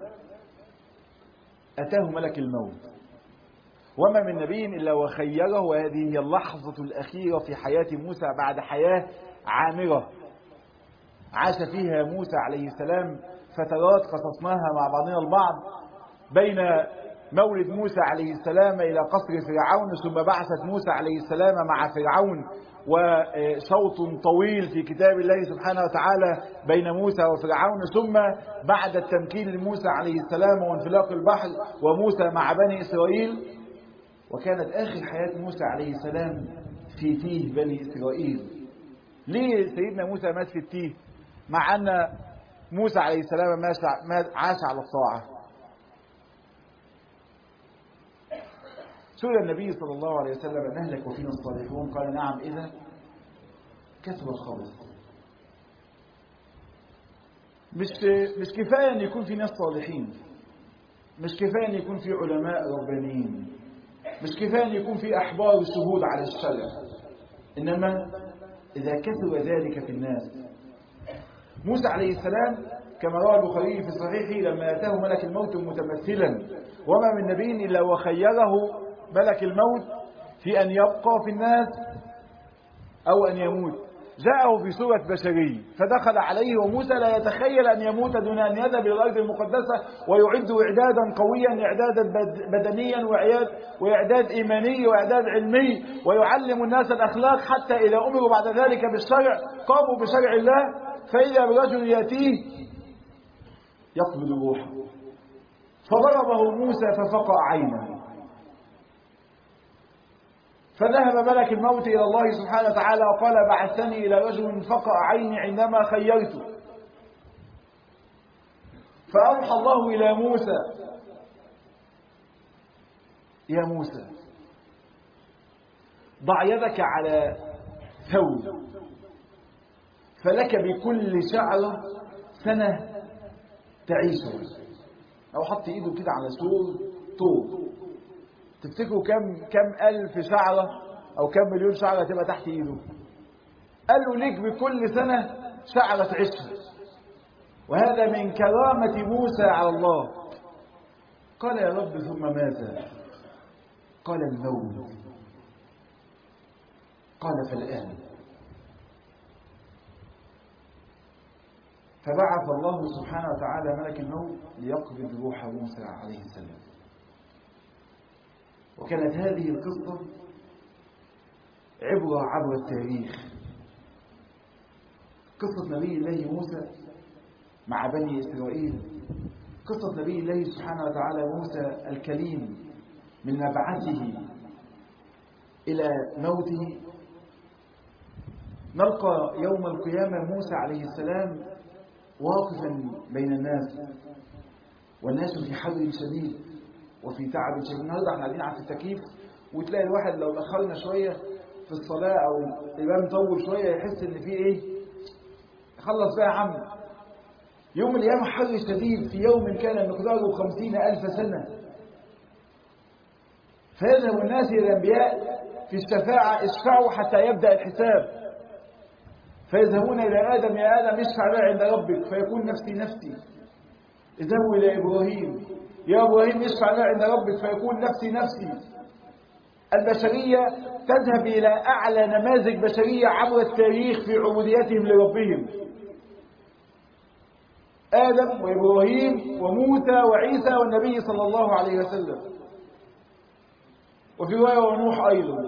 أتاه ملك الموت، وما من نبي إلا وخيره، وهذه هي اللحظة الأخيرة في حياة موسى بعد حياة عامرة عاش فيها موسى عليه السلام فترات قصصناها مع بعضنا البعض، بين مولد موسى عليه السلام إلى قصر فرعون، ثم بعثت موسى عليه السلام مع فرعون، وشوط طويل في كتاب الله سبحانه وتعالى بين موسى وفرعون، ثم بعد التمكين لموسى عليه السلام وانفلاق البحر وموسى مع بني إسرائيل. وكانت آخر حياة موسى عليه السلام في تيه بني إسرائيل. ليه سيدنا موسى مات في التيه مع أن موسى عليه السلام عاش على الطاعة؟ سئل النبي صلى الله عليه وسلم أن نهلك وفينا الصالحون؟ قال نعم إذا كثر الخبث. مش كفاية أن يكون في ناس صالحين، مش كفاية أن يكون في علماء ربانيين، مش كفاية أن يكون في أحبار شهود على الشرع، إنما إذا كثر ذلك في الناس. موسى عليه السلام كما روى البخاري في صحيحه لما أتاه ملك الموت متمثلا، وما من نبي إلا وخيره ملك الموت في أن يبقى في الناس أو أن يموت. جاءه في صورة بشري فدخل عليه، وموسى لا يتخيل أن يموت دون أن يذهب إلى الأرض المقدسة ويعد إعدادا قويا، إعدادا بدنيا وإعداد إيماني وإعداد علمي، ويعلم الناس الأخلاق حتى إذا أمروا بعد ذلك بالشرع قاموا بشرع الله، فإذا برجل يأتيه يقبض روحه، فضربه موسى ففقع عينه. فذهب ملك الموت إلى الله سبحانه وتعالى وقال بعثني إلى رجل فقع عيني عندما خيرته. فأوحى الله إلى موسى يا موسى ضع يدك على ثوب، فلك بكل شعرة سنة تعيشها. أو حط إيده كده على سور طوب، تفتكروا كم ألف شعرة أو كم مليون شعرة تبقى تحت إيده؟ قال له ليك بكل سنة شعرة تعيشها. وهذا من كرامة موسى على الله. قال يا رب ثم ماذا؟ قال الموت. قال فالآن. فبعث الله سبحانه وتعالى ملك الموت ليقبض روح موسى عليه السلام. وكانت هذه القصة عبرة عبر التاريخ، قصة نبي الله موسى مع بني إسرائيل، قصة نبي الله سبحانه وتعالى موسى الكليم من مبعثه إلى موته. نلقى يوم القيامة موسى عليه السلام واقفا بين الناس، والناس في حر شديد وفي تعب شديد. النهارده احنا قاعدين على التكييف، وتلاقي الواحد لو اخرنا شويه في الصلاه او الامام طول شويه يحس ان في ايه، خلص بقى يا عم. يوم القيامه حر شديد، في يوم كان مقداره 50,000 سنه، فيذهب الناس الى الانبياء في الشفاعه اشفعوا حتى يبدا الحساب، فيذهبون الى ادم يا ادم اشفع لي عند ربك، فيكون نفسي نفسي. اذهبوا الى ابراهيم يا ابراهيم اشفع لي عند ربك، فيكون نفسي نفسي. البشريه تذهب الى اعلى نماذج بشريه عبر التاريخ في عبوديتهم لربهم، ادم وابراهيم وموسى وعيسى والنبي صلى الله عليه وسلم، وفي روايه ونوح ايضا.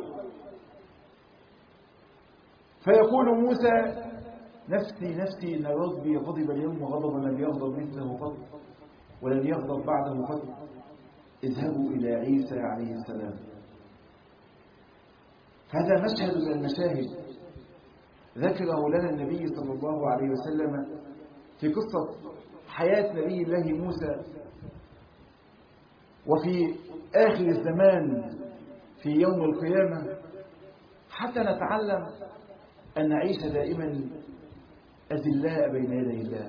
فيقول موسى نفسي نفسي ان ربي غضب اليوم غضبا لم يغضب مثله قط ولن يغضب بعده قط. اذهبوا إلى عيسى عليه السلام. هذا مشهد من المشاهد ذكره لنا النبي صلى الله عليه وسلم في قصة حياة نبي الله موسى، وفي آخر الزمان في يوم القيامة، حتى نتعلم أن نعيش دائما أذلاء بين يدي الله،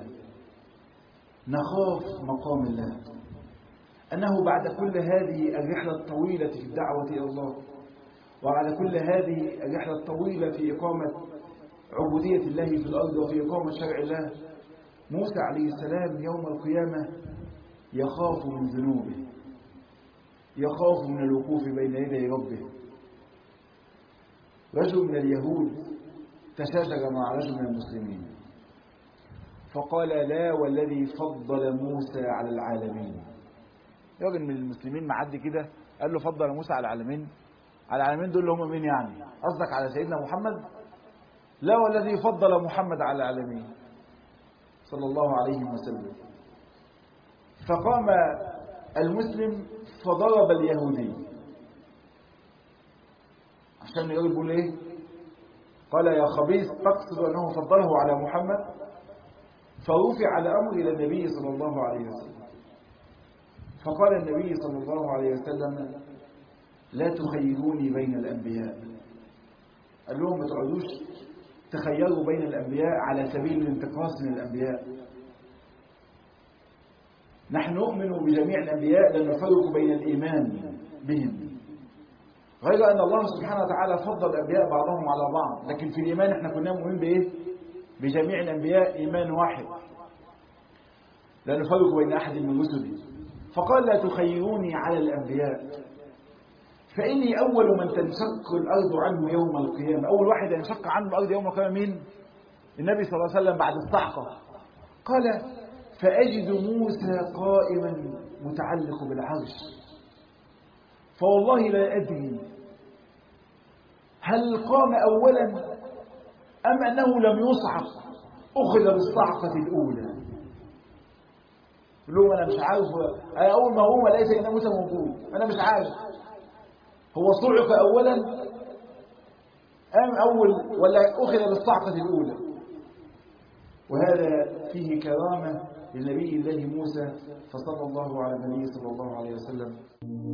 نخاف مقام الله، أنه بعد كل هذه الرحلة الطويلة في الدعوة إلى الله، وعلى كل هذه الرحلة الطويلة في إقامة عبودية الله في الأرض وفي إقامة شرع الله، موسى عليه السلام يوم القيامة يخاف من ذنوبه، يخاف من الوقوف بين يدي ربه. رجل من اليهود تشاجر مع رجل من المسلمين فقال لا والذي فضل موسى على العالمين، راجل من المسلمين معدي كده قال له فضل موسى على العالمين. على العالمين دول اللي هم مين يعني؟ قصدك على سيدنا محمد؟ لا، والذي فضل محمد على العالمين صلى الله عليه وسلم. فقام المسلم فضرب اليهودي عشان يقول ايه؟ قال يا خبيث، تقصد انه فضله على محمد؟ فرفع الامر الى النبي صلى الله عليه وسلم. فقال النبي صلى الله عليه وسلم لا تخيروني بين الانبياء. قال لهم ما تقعدوش تخيروا بين الانبياء على سبيل الانتقاص من الانبياء. نحن نؤمن بجميع الانبياء، لا نفرق بين الايمان بهم، غير ان الله سبحانه وتعالى فضل الانبياء بعضهم على بعض، لكن في الايمان احنا كنا مؤمنين بايه؟ بجميع الانبياء ايمان واحد، لا نفرق بين احد من رسله. فقال لا تخيروني على الانبياء فاني اول من تنشق الارض عنه يوم القيامه. اول واحد ينشق عنه الارض يوم القيامه مين؟ النبي صلى الله عليه وسلم بعد الصعقه. قال فاجد موسى قائما متعلق بالعرش، فوالله لا ادري هل قام اولا ام انه لم يصعق اخذ بالصعقه الاولى. لهم انا مش عارف، انا اول ما هو الاقي سيدنا موسى موجود، انا مش عارف هو صعق اولا ام اول ولا اخذ بالصعقه الاولى. وهذا فيه كرامه لنبي الله موسى، فصلى الله على النبي صلى الله عليه وسلم.